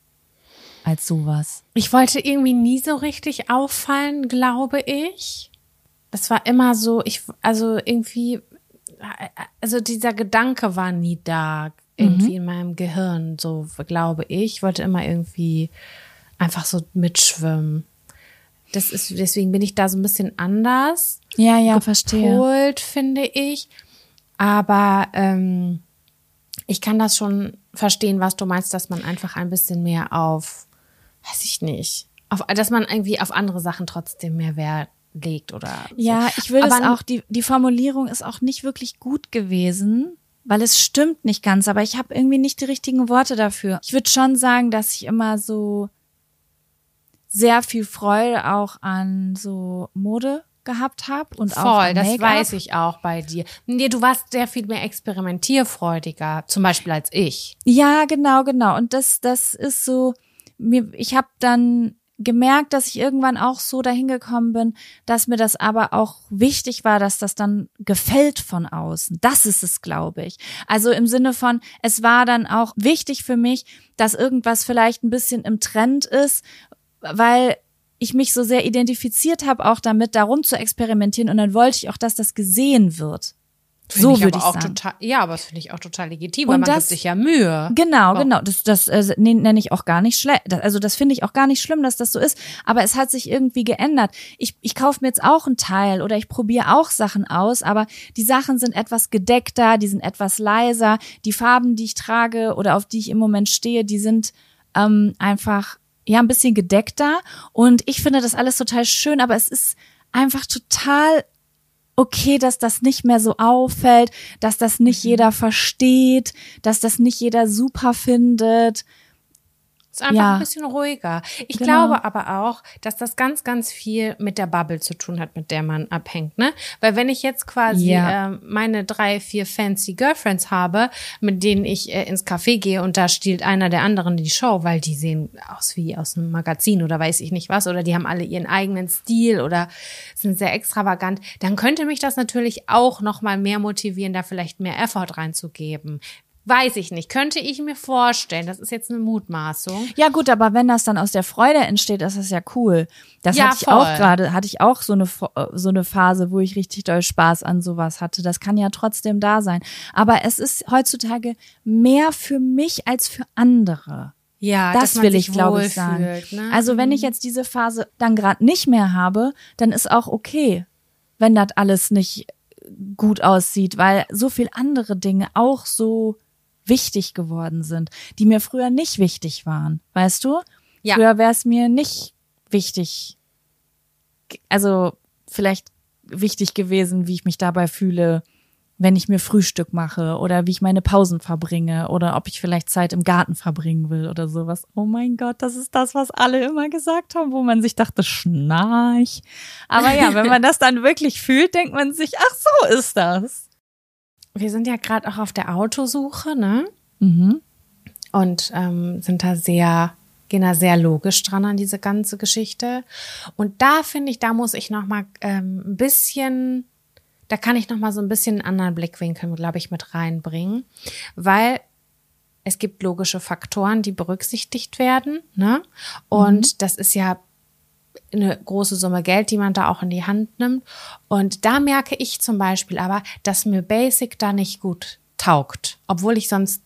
als sowas. Ich wollte irgendwie nie so richtig auffallen, glaube ich. Das war immer so, ich, also irgendwie, also dieser Gedanke war nie da, irgendwie mhm. in meinem Gehirn, so glaube ich. Ich wollte immer irgendwie einfach so mitschwimmen. Das ist, deswegen bin ich da so ein bisschen anders. Ja, ja, gepolt, verstehe. finde ich. Aber ähm, ich kann das schon verstehen, was du meinst, dass man einfach ein bisschen mehr auf, weiß ich nicht, auf, dass man irgendwie auf andere Sachen trotzdem mehr Wert legt oder so. Ja, ich will es auch, die, die Formulierung ist auch nicht wirklich gut gewesen, weil es stimmt nicht ganz, aber ich habe irgendwie nicht die richtigen Worte dafür. Ich würde schon sagen, dass ich immer so sehr viel Freude auch an so Mode gehabt habe und Voll, auch an das Make-up. weiß ich auch bei dir. Nee, du warst sehr viel mehr experimentierfreudiger, zum Beispiel als ich. Ja, genau, genau. Und das, das ist so, mir, ich habe dann gemerkt, dass ich irgendwann auch so dahin gekommen bin, dass mir das aber auch wichtig war, dass das dann gefällt von außen. Das ist es, glaube ich. Also im Sinne von, es war dann auch wichtig für mich, dass irgendwas vielleicht ein bisschen im Trend ist, weil ich mich so sehr identifiziert habe, auch damit, darum zu experimentieren. Und dann wollte ich auch, dass das gesehen wird. Find so ich würde ich auch sagen. Total, ja, aber das finde ich auch total legitim, Und weil man das, gibt sich ja Mühe. Genau, oh. genau. Das, das äh, nenne ich auch gar nicht schlecht. Also das finde ich auch gar nicht schlimm, dass das so ist. Aber es hat sich irgendwie geändert. Ich, ich kaufe mir jetzt auch einen Teil oder ich probiere auch Sachen aus, aber die Sachen sind etwas gedeckter, die sind etwas leiser. Die Farben, die ich trage oder auf die ich im Moment stehe, die sind ähm, einfach ja ein bisschen gedeckter. Und ich finde das alles total schön, aber es ist einfach total okay, dass das nicht mehr so auffällt, dass das nicht jeder versteht, dass das nicht jeder super findet. Ist einfach Ja. ein bisschen ruhiger. Ich Genau. glaube aber auch, dass das ganz, ganz viel mit der Bubble zu tun hat, mit der man abhängt, ne? Weil wenn ich jetzt quasi Ja. äh, meine drei, vier fancy Girlfriends habe, mit denen ich äh, ins Café gehe und da stiehlt einer der anderen die Show, weil die sehen aus wie aus einem Magazin oder weiß ich nicht was, oder die haben alle ihren eigenen Stil oder sind sehr extravagant, dann könnte mich das natürlich auch noch mal mehr motivieren, da vielleicht mehr Effort reinzugeben. Weiß ich nicht. Könnte ich mir vorstellen. Das ist jetzt eine Mutmaßung. Ja gut, aber wenn das dann aus der Freude entsteht, ist das ja cool. Das Ja, hatte ich voll. auch gerade, hatte ich auch so eine so eine Phase, wo ich richtig doll Spaß an sowas hatte. Das kann ja trotzdem da sein. Aber es ist heutzutage mehr für mich als für andere. Ja, Das dass man will sich ich, glaube ich, sagen. wohlfühlt, ne? Also wenn ich jetzt diese Phase dann gerade nicht mehr habe, dann ist auch okay, wenn das alles nicht gut aussieht, weil so viel andere Dinge auch so wichtig geworden sind, die mir früher nicht wichtig waren, weißt du? Ja. Früher wäre es mir nicht wichtig, also vielleicht wichtig gewesen, wie ich mich dabei fühle, wenn ich mir Frühstück mache oder wie ich meine Pausen verbringe oder ob ich vielleicht Zeit im Garten verbringen will oder sowas. Oh mein Gott, das ist das, was alle immer gesagt haben, wo man sich dachte, schnarch. Aber ja, wenn man das dann wirklich fühlt, denkt man sich, ach so ist das. Wir sind ja gerade auch auf der Autosuche, ne? Mhm. Und ähm, sind da sehr, gehen da sehr logisch dran an diese ganze Geschichte. Und da finde ich, da muss ich noch mal ähm, ein bisschen, da kann ich noch mal so ein bisschen einen anderen Blickwinkel, glaube ich, mit reinbringen, weil es gibt logische Faktoren, die berücksichtigt werden, ne? Und mhm. das ist ja eine große Summe Geld, die man da auch in die Hand nimmt. Und da merke ich zum Beispiel aber, dass mir Basic da nicht gut taugt, obwohl ich sonst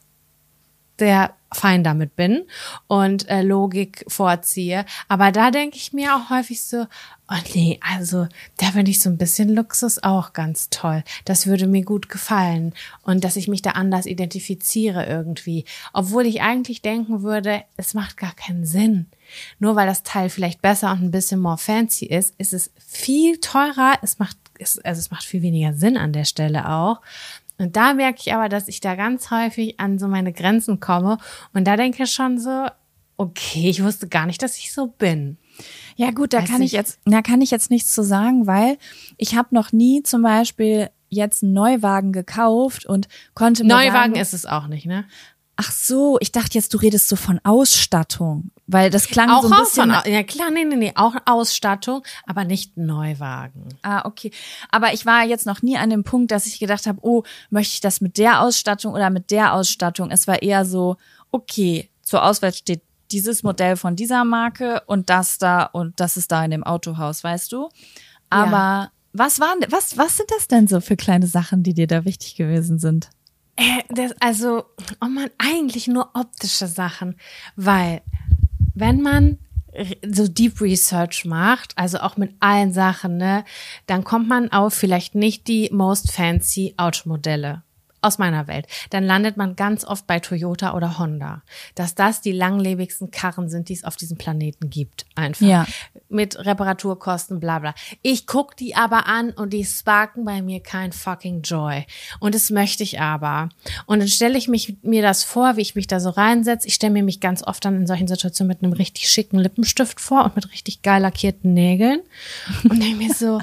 sehr fein damit bin und äh, Logik vorziehe. Aber da denke ich mir auch häufig so, oh nee, also da finde ich so ein bisschen Luxus auch ganz toll. Das würde mir gut gefallen und dass ich mich da anders identifiziere irgendwie. Obwohl ich eigentlich denken würde, es macht gar keinen Sinn. Nur weil das Teil vielleicht besser und ein bisschen more fancy ist, ist es viel teurer. Es macht, es, also es macht viel weniger Sinn an der Stelle auch. Und da merke ich aber, dass ich da ganz häufig an so meine Grenzen komme. Und da denke ich schon so, okay, ich wusste gar nicht, dass ich so bin. Ja gut, da Weiß kann ich ich- jetzt, da kann ich jetzt nichts zu sagen, weil ich habe noch nie zum Beispiel jetzt einen Neuwagen gekauft und konnte mir Neuwagen sagen, ist es auch nicht, ne? ach so, ich dachte jetzt, du redest so von Ausstattung, weil das klang Auch so ein Haus bisschen. von, ja klar, nee, nee, nee, auch Ausstattung, aber nicht Neuwagen. Ah, okay. Aber ich war jetzt noch nie an dem Punkt, dass ich gedacht habe, oh, möchte ich das mit der Ausstattung oder mit der Ausstattung? Es war eher so, okay, zur Auswahl steht dieses Modell von dieser Marke und das da und das ist da in dem Autohaus, weißt du? Aber Ja. was waren, was, was sind das denn so für kleine Sachen, die dir da wichtig gewesen sind? Äh, das, also, oh man, eigentlich nur optische Sachen, weil wenn man r- so Deep Research macht, also auch mit allen Sachen, ne, dann kommt man auf vielleicht nicht die most fancy Automodelle aus meiner Welt. Dann landet man ganz oft bei Toyota oder Honda, dass das die langlebigsten Karren sind, die es auf diesem Planeten gibt, einfach. Ja. Mit Reparaturkosten, bla bla. Ich guck die aber an und die sparken bei mir kein fucking Joy. Und das möchte ich aber. Und dann stelle ich mich mir das vor, wie ich mich da so reinsetze. Ich stelle mir mich ganz oft dann in solchen Situationen mit einem richtig schicken Lippenstift vor und mit richtig geil lackierten Nägeln. Und denke mir so,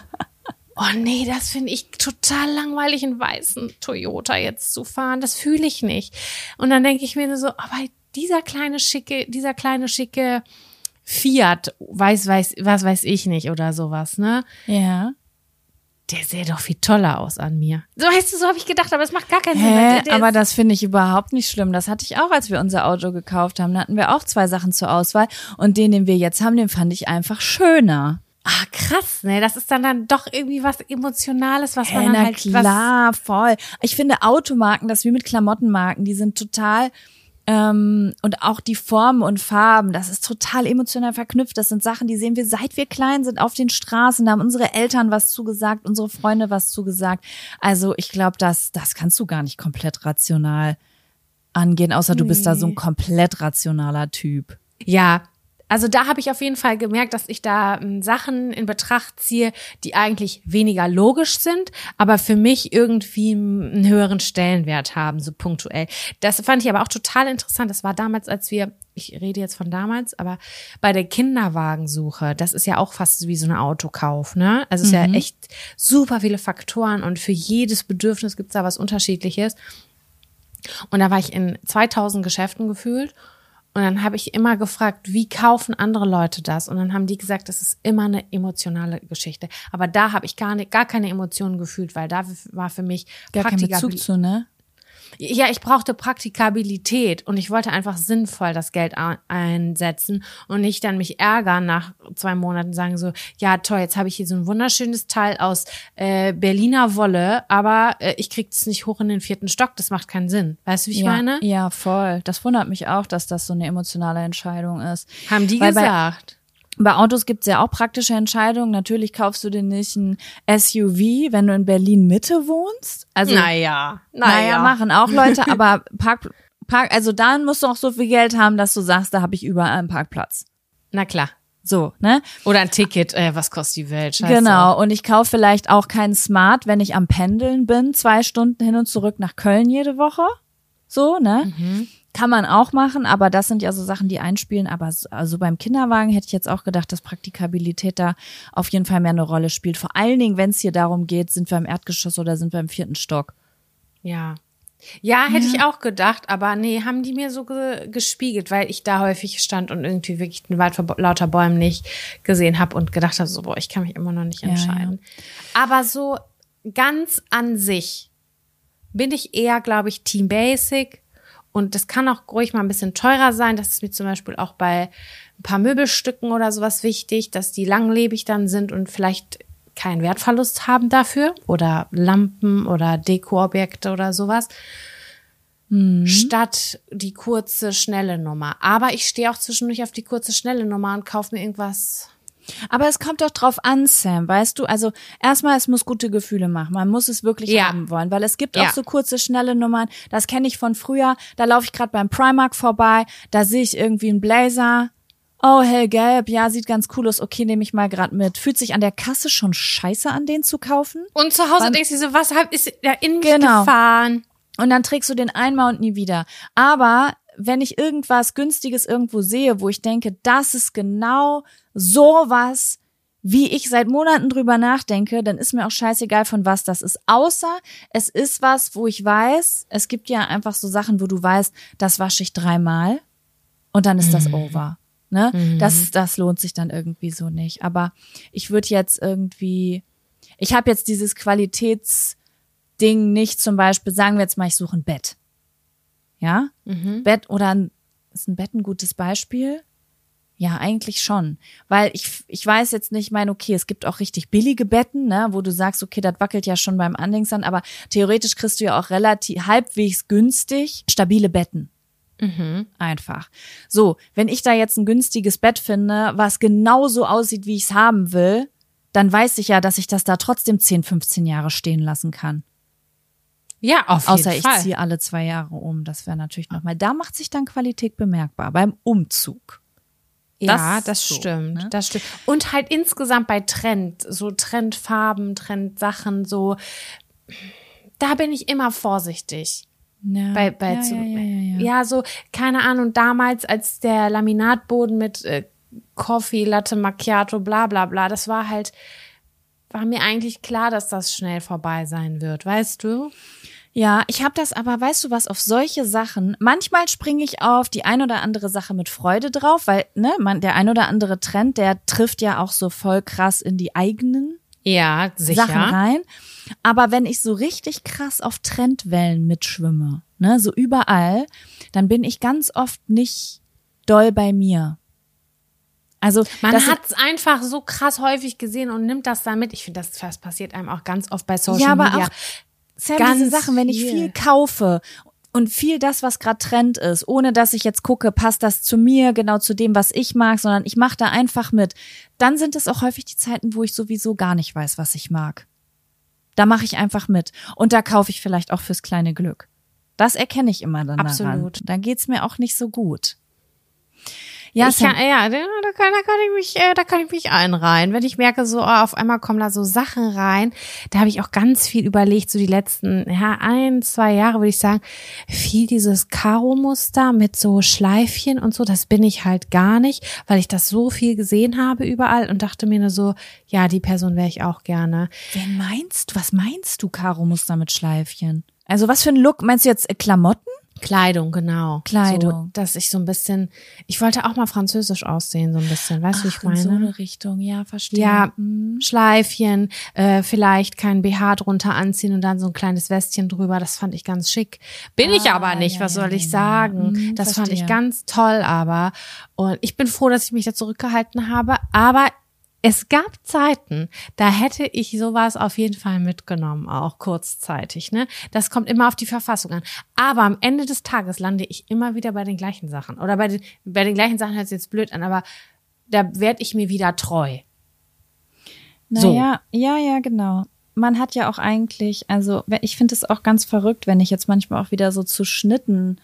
oh nee, das finde ich total langweilig, einen weißen Toyota jetzt zu fahren. Das fühle ich nicht. Und dann denke ich mir so, aber dieser kleine schicke, dieser kleine schicke Fiat, weiß, weiß, was weiß ich nicht oder sowas, ne? Ja. Der sähe doch viel toller aus an mir. So, weißt du, so habe ich gedacht, aber es macht gar keinen Sinn. Hä, Der, der aber ist, das finde ich überhaupt nicht schlimm. Das hatte ich auch, als wir unser Auto gekauft haben. Da hatten wir auch zwei Sachen zur Auswahl. Und den, den wir jetzt haben, den fand ich einfach schöner. ah, krass, ne? Das ist dann dann doch irgendwie was Emotionales, was man Hä, dann na halt, was, klar, voll. Ich finde Automarken, das ist wie mit Klamottenmarken, die sind total, ähm, und auch die Formen und Farben, das ist total emotional verknüpft. Das sind Sachen, die sehen wir, seit wir klein sind, auf den Straßen. Da haben unsere Eltern was zugesagt, unsere Freunde was zugesagt. Also ich glaube, das, das kannst du gar nicht komplett rational angehen, außer du bist da so ein komplett rationaler Typ. ja, Also da habe ich auf jeden Fall gemerkt, dass ich da ähm, Sachen in Betracht ziehe, die eigentlich weniger logisch sind, aber für mich irgendwie einen höheren Stellenwert haben, so punktuell. Das fand ich aber auch total interessant. Das war damals, als wir, ich rede jetzt von damals, aber bei der Kinderwagensuche, das ist ja auch fast wie so ein Autokauf, ne? Also es ist Mhm. ja echt super viele Faktoren und für jedes Bedürfnis gibt es da was Unterschiedliches. Und da war ich in zweitausend Geschäften gefühlt. Und dann habe ich immer gefragt, wie kaufen andere Leute das? Und dann haben die gesagt, das ist immer eine emotionale Geschichte. Aber da habe ich gar nicht, gar keine Emotionen gefühlt, weil da war für mich Gar kein Bezug Praktikabil- zu, ne? Ja, ich brauchte Praktikabilität und ich wollte einfach sinnvoll das Geld a- einsetzen und nicht dann mich ärgern nach zwei Monaten, sagen so, ja toll, jetzt habe ich hier so ein wunderschönes Teil aus äh, Berliner Wolle, aber äh, ich krieg es nicht hoch in den vierten Stock, das macht keinen Sinn. Weißt du, wie ich ja, meine? Ja, voll. Das wundert mich auch, dass das so eine emotionale Entscheidung ist. Haben die Weil bei- gesagt. Bei Autos gibt's ja auch praktische Entscheidungen. Natürlich kaufst du dir nicht ein S U V, wenn du in Berlin Mitte wohnst. Also Naja, naja, machen auch Leute, aber Park, Park, also dann musst du auch so viel Geld haben, dass du sagst, da habe ich überall einen Parkplatz. Na klar. So, ne? Oder ein Ticket, äh, was kostet die Welt? Scheiße. Genau. Und ich kaufe vielleicht auch keinen Smart, wenn ich am Pendeln bin, zwei Stunden hin und zurück nach Köln jede Woche. So, ne? Mhm. Kann man auch machen, aber das sind ja so Sachen, die einspielen. Aber so- also beim Kinderwagen hätte ich jetzt auch gedacht, dass Praktikabilität da auf jeden Fall mehr eine Rolle spielt. Vor allen Dingen, wenn es hier darum geht, sind wir im Erdgeschoss oder sind wir im vierten Stock. Ja. Ja, hätte ich auch gedacht, aber nee, haben die mir so ge gespiegelt, weil ich da häufig stand und irgendwie wirklich den Wald vor Bo- lauter Bäumen nicht gesehen habe und gedacht habe, so, boah, ich kann mich immer noch nicht Ja, entscheiden. Aber so ganz an sich bin ich eher, glaube ich, Team Basic. Und das kann auch ruhig mal ein bisschen teurer sein. Das ist mir zum Beispiel auch bei ein paar Möbelstücken oder sowas wichtig, dass die langlebig dann sind und vielleicht keinen Wertverlust haben dafür. Oder Lampen oder Dekoobjekte oder sowas. Statt die kurze, schnelle Nummer. Aber ich stehe auch zwischendurch auf die kurze, schnelle Nummer und kaufe mir irgendwas. Aber es kommt doch drauf an, Sam, weißt du? Also erstmal, es muss gute Gefühle machen. Man muss es wirklich Ja. haben wollen, weil es gibt Ja. auch so kurze, schnelle Nummern. Das kenne ich von früher. Da laufe ich gerade beim Primark vorbei, da sehe ich irgendwie einen Blazer. Oh, hellgelb, ja, sieht ganz cool aus. Okay, nehme ich mal gerade mit. Fühlt sich an der Kasse schon scheiße an, den zu kaufen? Und zu Hause Wann- denkst du so, was hab, ist da in mich Genau. gefahren? Und dann trägst du den einmal und nie wieder. Aber wenn ich irgendwas Günstiges irgendwo sehe, wo ich denke, das ist genau sowas, wie ich seit Monaten drüber nachdenke, dann ist mir auch scheißegal, von was das ist. Außer es ist was, wo ich weiß, es gibt ja einfach so Sachen, wo du weißt, das wasche ich dreimal und dann ist das over. Ne? Das, das lohnt sich dann irgendwie so nicht. Aber ich würde jetzt irgendwie, ich habe jetzt dieses Qualitätsding nicht zum Beispiel, sagen wir jetzt mal, ich suche ein Bett. Ja? Bett oder ein, ist ein Bett ein gutes Beispiel? Ja, eigentlich schon. Weil ich, ich weiß jetzt nicht, ich meine, okay, es gibt auch richtig billige Betten, ne, wo du sagst, okay, das wackelt ja schon beim Andingsan, aber theoretisch kriegst du ja auch relativ halbwegs günstig stabile Betten. Mhm. Einfach. So, wenn ich da jetzt ein günstiges Bett finde, was genauso aussieht, wie ich es haben will, dann weiß ich ja, dass ich das da trotzdem zehn, fünfzehn Jahre stehen lassen kann. Ja, auf Außer jeden ich Fall. ziehe alle zwei Jahre um. Das wäre natürlich nochmal, da macht sich dann Qualität bemerkbar, beim Umzug. Ja, Das das so, stimmt, ne? das stimmt. Und halt insgesamt bei Trend, so Trendfarben, Trendsachen, so, da bin ich immer vorsichtig. Ja, Bei, bei ja, zu, ja, ja, ja, ja. ja, so, keine Ahnung, damals, als der Laminatboden mit äh, Coffee, Latte Macchiato, bla bla bla, das war halt, war mir eigentlich klar, dass das schnell vorbei sein wird, weißt du? Ja, ich habe das aber, weißt du was, auf solche Sachen, manchmal springe ich auf die ein oder andere Sache mit Freude drauf, weil ne, man, der ein oder andere Trend, der trifft ja auch so voll krass in die eigenen Ja, sicher. Sachen rein. Aber wenn ich so richtig krass auf Trendwellen mitschwimme, ne, so überall, dann bin ich ganz oft nicht doll bei mir. Also Man das hat es einfach so krass häufig gesehen und nimmt das dann mit. Ich finde, das, das passiert einem auch ganz oft bei Social Ja, aber Media. auch Sam, Ganz diese Sachen, wenn ich viel. viel kaufe und viel das, was gerade Trend ist, ohne dass ich jetzt gucke, passt das zu mir, genau zu dem, was ich mag, sondern ich mache da einfach mit, dann sind es auch häufig die Zeiten, wo ich sowieso gar nicht weiß, was ich mag. Da mache ich einfach mit. Und da kaufe ich vielleicht auch fürs kleine Glück. Das erkenne ich immer dann Absolut. daran. Dann geht's mir auch nicht so gut. Ja, ich kann, ja, da kann, da kann ich mich, äh, da kann ich mich einreihen. Wenn ich merke, so oh, auf einmal kommen da so Sachen rein, da habe ich auch ganz viel überlegt, so die letzten, ja, ein, zwei Jahre würde ich sagen, viel dieses Karo-Muster mit so Schleifchen und so, das bin ich halt gar nicht, weil ich das so viel gesehen habe überall und dachte mir nur so, ja, die Person wäre ich auch gerne. Wen meinst du? Was meinst du, Karo-Muster mit Schleifchen? Also was für ein Look? Meinst du jetzt äh, Klamotten? Kleidung, genau. Kleidung. So, dass ich so ein bisschen, ich wollte auch mal französisch aussehen, so ein bisschen, weißt du, wie ich meine? In so eine Richtung, ja, verstehe. Ja, mhm. Schleifchen, äh, vielleicht kein B H drunter anziehen und dann so ein kleines Westchen drüber, das fand ich ganz schick. Bin ah, ich aber nicht, ja, was soll ja, ich sagen? Ja. Das verstehe. Fand ich ganz toll aber. Und ich bin froh, dass ich mich da zurückgehalten habe, aber es gab Zeiten, da hätte ich sowas auf jeden Fall mitgenommen, auch kurzzeitig, ne? Das kommt immer auf die Verfassung an. Aber am Ende des Tages lande ich immer wieder bei den gleichen Sachen. Oder bei den, bei den gleichen Sachen hört sich jetzt blöd an, aber da werde ich mir wieder treu. Naja, so. ja, ja, genau. Man hat ja auch eigentlich, also ich finde es auch ganz verrückt, wenn ich jetzt manchmal auch wieder so zu Schnitten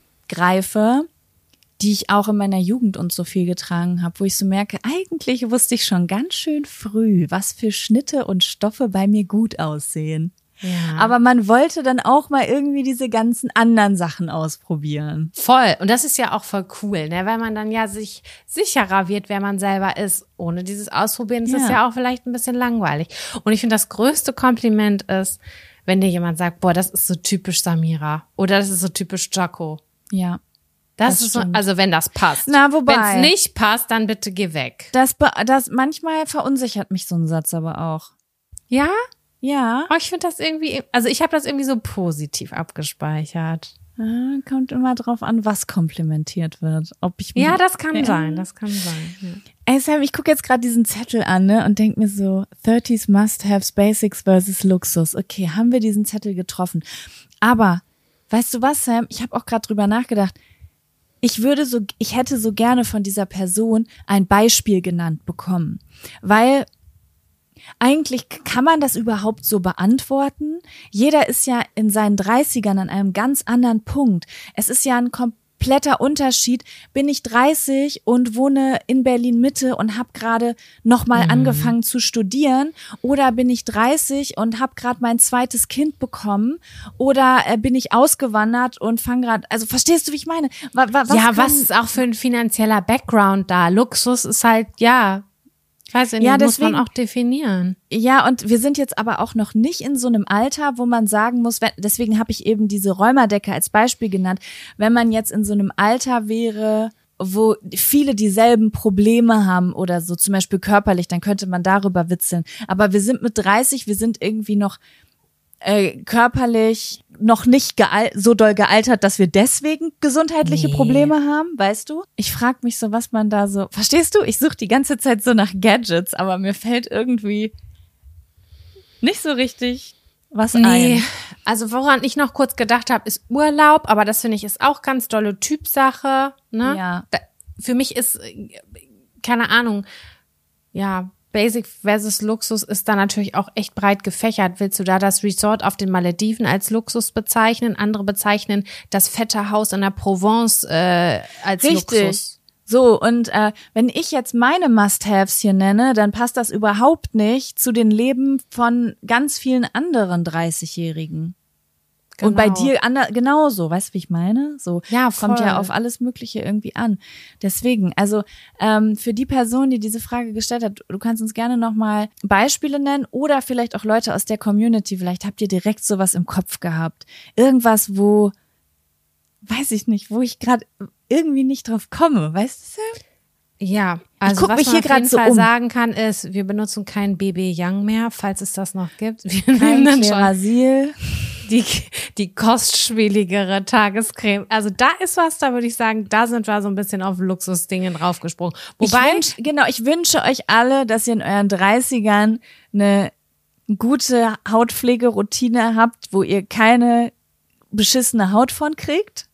greife, die ich auch in meiner Jugend und so viel getragen habe, wo ich so merke, eigentlich wusste ich schon ganz schön früh, was für Schnitte und Stoffe bei mir gut aussehen. Ja. Aber man wollte dann auch mal irgendwie diese ganzen anderen Sachen ausprobieren. Voll. Und das ist ja auch voll cool, ne? Weil man dann ja sich sicherer wird, wer man selber ist. Ohne dieses Ausprobieren ist es ja. ja auch vielleicht ein bisschen langweilig. Und ich finde, das größte Kompliment ist, wenn dir jemand sagt, boah, das ist so typisch Samira. Oder das ist so typisch Jaco. Ja. Das, das ist so, also wenn das passt. Na, wobei. Wenn es nicht passt, dann bitte geh weg. Das, das manchmal verunsichert mich so ein Satz aber auch. Ja? Ja. Aber ich finde das irgendwie, also ich habe das irgendwie so positiv abgespeichert. Ja, kommt immer drauf an, was komplimentiert wird. Ob ich ja, das kann äh, sein, das kann sein. Ja. Ey Sam, ich gucke jetzt gerade diesen Zettel an, ne, und denk mir so, thirties Must-Haves, Basics versus Luxus. Okay, haben wir diesen Zettel getroffen. Aber, weißt du was, Sam? Ich habe auch gerade drüber nachgedacht. Ich würde so, ich hätte so gerne von dieser Person ein Beispiel genannt bekommen, weil eigentlich kann man das überhaupt so beantworten. Jeder ist ja in seinen dreißigern an einem ganz anderen Punkt. Es ist ja ein kompletter Unterschied. Bin ich dreißig und wohne in Berlin Mitte und habe gerade noch mal mhm. angefangen zu studieren, oder bin ich dreißig und habe gerade mein zweites Kind bekommen, oder äh, bin ich ausgewandert und fange gerade, also verstehst du, wie ich meine? Was, was ja, kann, was ist auch für ein finanzieller Background da? Luxus ist halt, ja, weiß ich nicht, ja, deswegen, muss man auch definieren. Ja, und wir sind jetzt aber auch noch nicht in so einem Alter, wo man sagen muss, wenn, deswegen habe ich eben diese Rheumerdecke als Beispiel genannt, wenn man jetzt in so einem Alter wäre, wo viele dieselben Probleme haben oder so, zum Beispiel körperlich, dann könnte man darüber witzeln. Aber wir sind mit dreißig, wir sind irgendwie noch äh, körperlich noch nicht geal- so doll gealtert, dass wir deswegen gesundheitliche nee. Probleme haben, weißt du? Ich frage mich so, was man da so, verstehst du? Ich suche die ganze Zeit so nach Gadgets, aber mir fällt irgendwie nicht so richtig was nee. ein. Also woran ich noch kurz gedacht habe, ist Urlaub, aber das finde ich ist auch ganz dolle Typsache, ne? Ja. Da, für mich ist, keine Ahnung, ja, Basic versus Luxus ist da natürlich auch echt breit gefächert. Willst du da das Resort auf den Malediven als Luxus bezeichnen? Andere bezeichnen das fette Haus in der Provence äh, als Richtig. Luxus. So, und äh, wenn ich jetzt meine Must-Haves hier nenne, dann passt das überhaupt nicht zu den Leben von ganz vielen anderen dreißigjährigen. Genau. Und bei dir ander- genauso, weißt du, wie ich meine? So ja, voll. Kommt ja auf alles Mögliche irgendwie an. Deswegen, also ähm, für die Person, die diese Frage gestellt hat, du kannst uns gerne nochmal Beispiele nennen oder vielleicht auch Leute aus der Community. Vielleicht habt ihr direkt sowas im Kopf gehabt. Irgendwas, wo, weiß ich nicht, wo ich gerade irgendwie nicht drauf komme, weißt du? Ja, also was mich man hier auf jeden so Fall um. sagen kann, ist, wir benutzen kein B B Young mehr, falls es das noch gibt. Wir Kein nehmen dann Klerasil. Die, die kostspieligere Tagescreme. Also da ist was, da würde ich sagen, da sind wir so ein bisschen auf Luxusdinge draufgesprungen. Wobei, ich wünsch, genau, ich wünsche euch alle, dass ihr in euren dreißigern eine gute Hautpflegeroutine habt, wo ihr keine beschissene Haut von kriegt.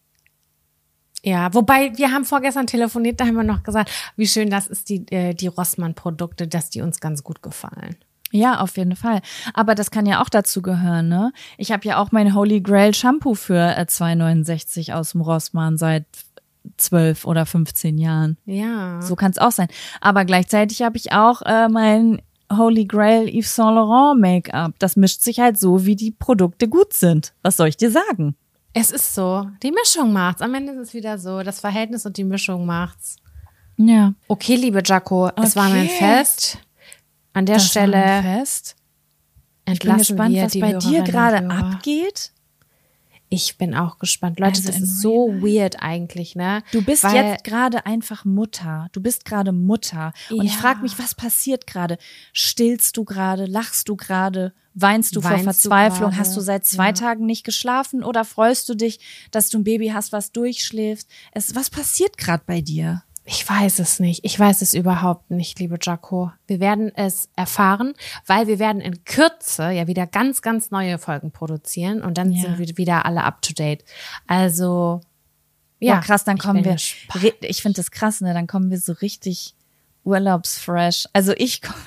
ja, wobei wir haben vorgestern telefoniert, da haben wir noch gesagt, wie schön das ist, die, äh, die Rossmann-Produkte, dass die uns ganz gut gefallen. Ja, auf jeden Fall. Aber das kann ja auch dazu gehören, ne? Ich habe ja auch mein Holy Grail Shampoo für äh, zwei neunundsechzig aus dem Rossmann seit zwölf oder fünfzehn Jahren. Ja. So kann es auch sein. Aber gleichzeitig habe ich auch äh, mein Holy Grail Yves Saint Laurent Make-up. Das mischt sich halt so, wie die Produkte gut sind. Was soll ich dir sagen? Es ist so. Die Mischung macht's. Am Ende ist es wieder so. Das Verhältnis und die Mischung macht's. Ja. Okay, liebe Jaco, okay. Es war mein Fest. An der das Stelle war mein Fest. Ich bin entlassen gespannt, wir was die bei dir Hörerinnen gerade und Hörer. abgeht. Ich bin auch gespannt. Leute, Also das in ist so real? weird eigentlich, ne? Du bist Weil, jetzt gerade einfach Mutter. Du bist gerade Mutter. Und ich Ja. frage mich, was passiert gerade? Stillst du gerade? Lachst du gerade? Weinst du vor Weinst du Verzweiflung? gerade? Hast du seit zwei Ja. Tagen nicht geschlafen? Oder freust du dich, dass du ein Baby hast, was durchschläft? Es, was passiert gerade bei dir? Ich weiß es nicht. Ich weiß es überhaupt nicht, liebe Jaco. Wir werden es erfahren, weil wir werden in Kürze ja wieder ganz, ganz neue Folgen produzieren und dann Ja. sind wir wieder alle up to date. Also, ja. Boah, krass, dann ich kommen bin wir. gespannt. re- Ich finde das krass, ne? Dann kommen wir so richtig urlaubsfresh. Also ich komm,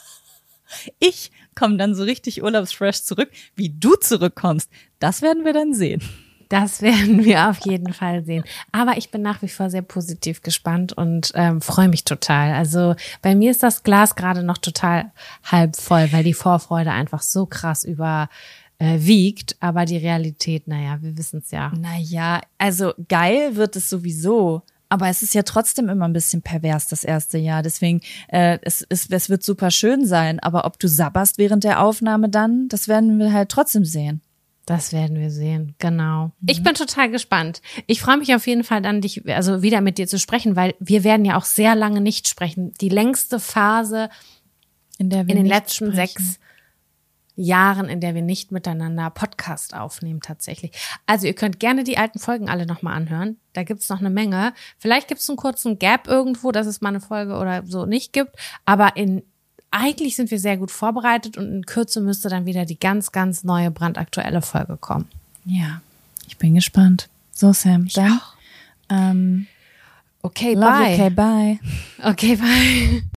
ich komme dann so richtig urlaubsfresh zurück, wie du zurückkommst. Das werden wir dann sehen. Das werden wir auf jeden Fall sehen. Aber ich bin nach wie vor sehr positiv gespannt und ähm, freue mich total. Also bei mir ist das Glas gerade noch total halb voll, weil die Vorfreude einfach so krass überwiegt. Äh, wiegt. Aber die Realität, naja, wir wissen es ja. Naja, also geil wird es sowieso. Aber es ist ja trotzdem immer ein bisschen pervers, das erste Jahr. Deswegen, äh, es, es, es wird super schön sein. Aber ob du sabberst während der Aufnahme dann, das werden wir halt trotzdem sehen. Das werden wir sehen, genau. Ich bin total gespannt. Ich freue mich auf jeden Fall dann, dich, also wieder mit dir zu sprechen, weil wir werden ja auch sehr lange nicht sprechen. Die längste Phase In, der wir in den nicht letzten sprechen. sechs Jahren, in der wir nicht miteinander Podcast aufnehmen tatsächlich. Also ihr könnt gerne die alten Folgen alle nochmal anhören. Da gibt's noch eine Menge. Vielleicht gibt's einen kurzen Gap irgendwo, dass es mal eine Folge oder so nicht gibt. Aber in eigentlich sind wir sehr gut vorbereitet und in Kürze müsste dann wieder die ganz, ganz neue, brandaktuelle Folge kommen. Ja, ich bin gespannt. So, Sam, dann. Ähm, Okay, love bye. you, okay, bye. Okay, bye.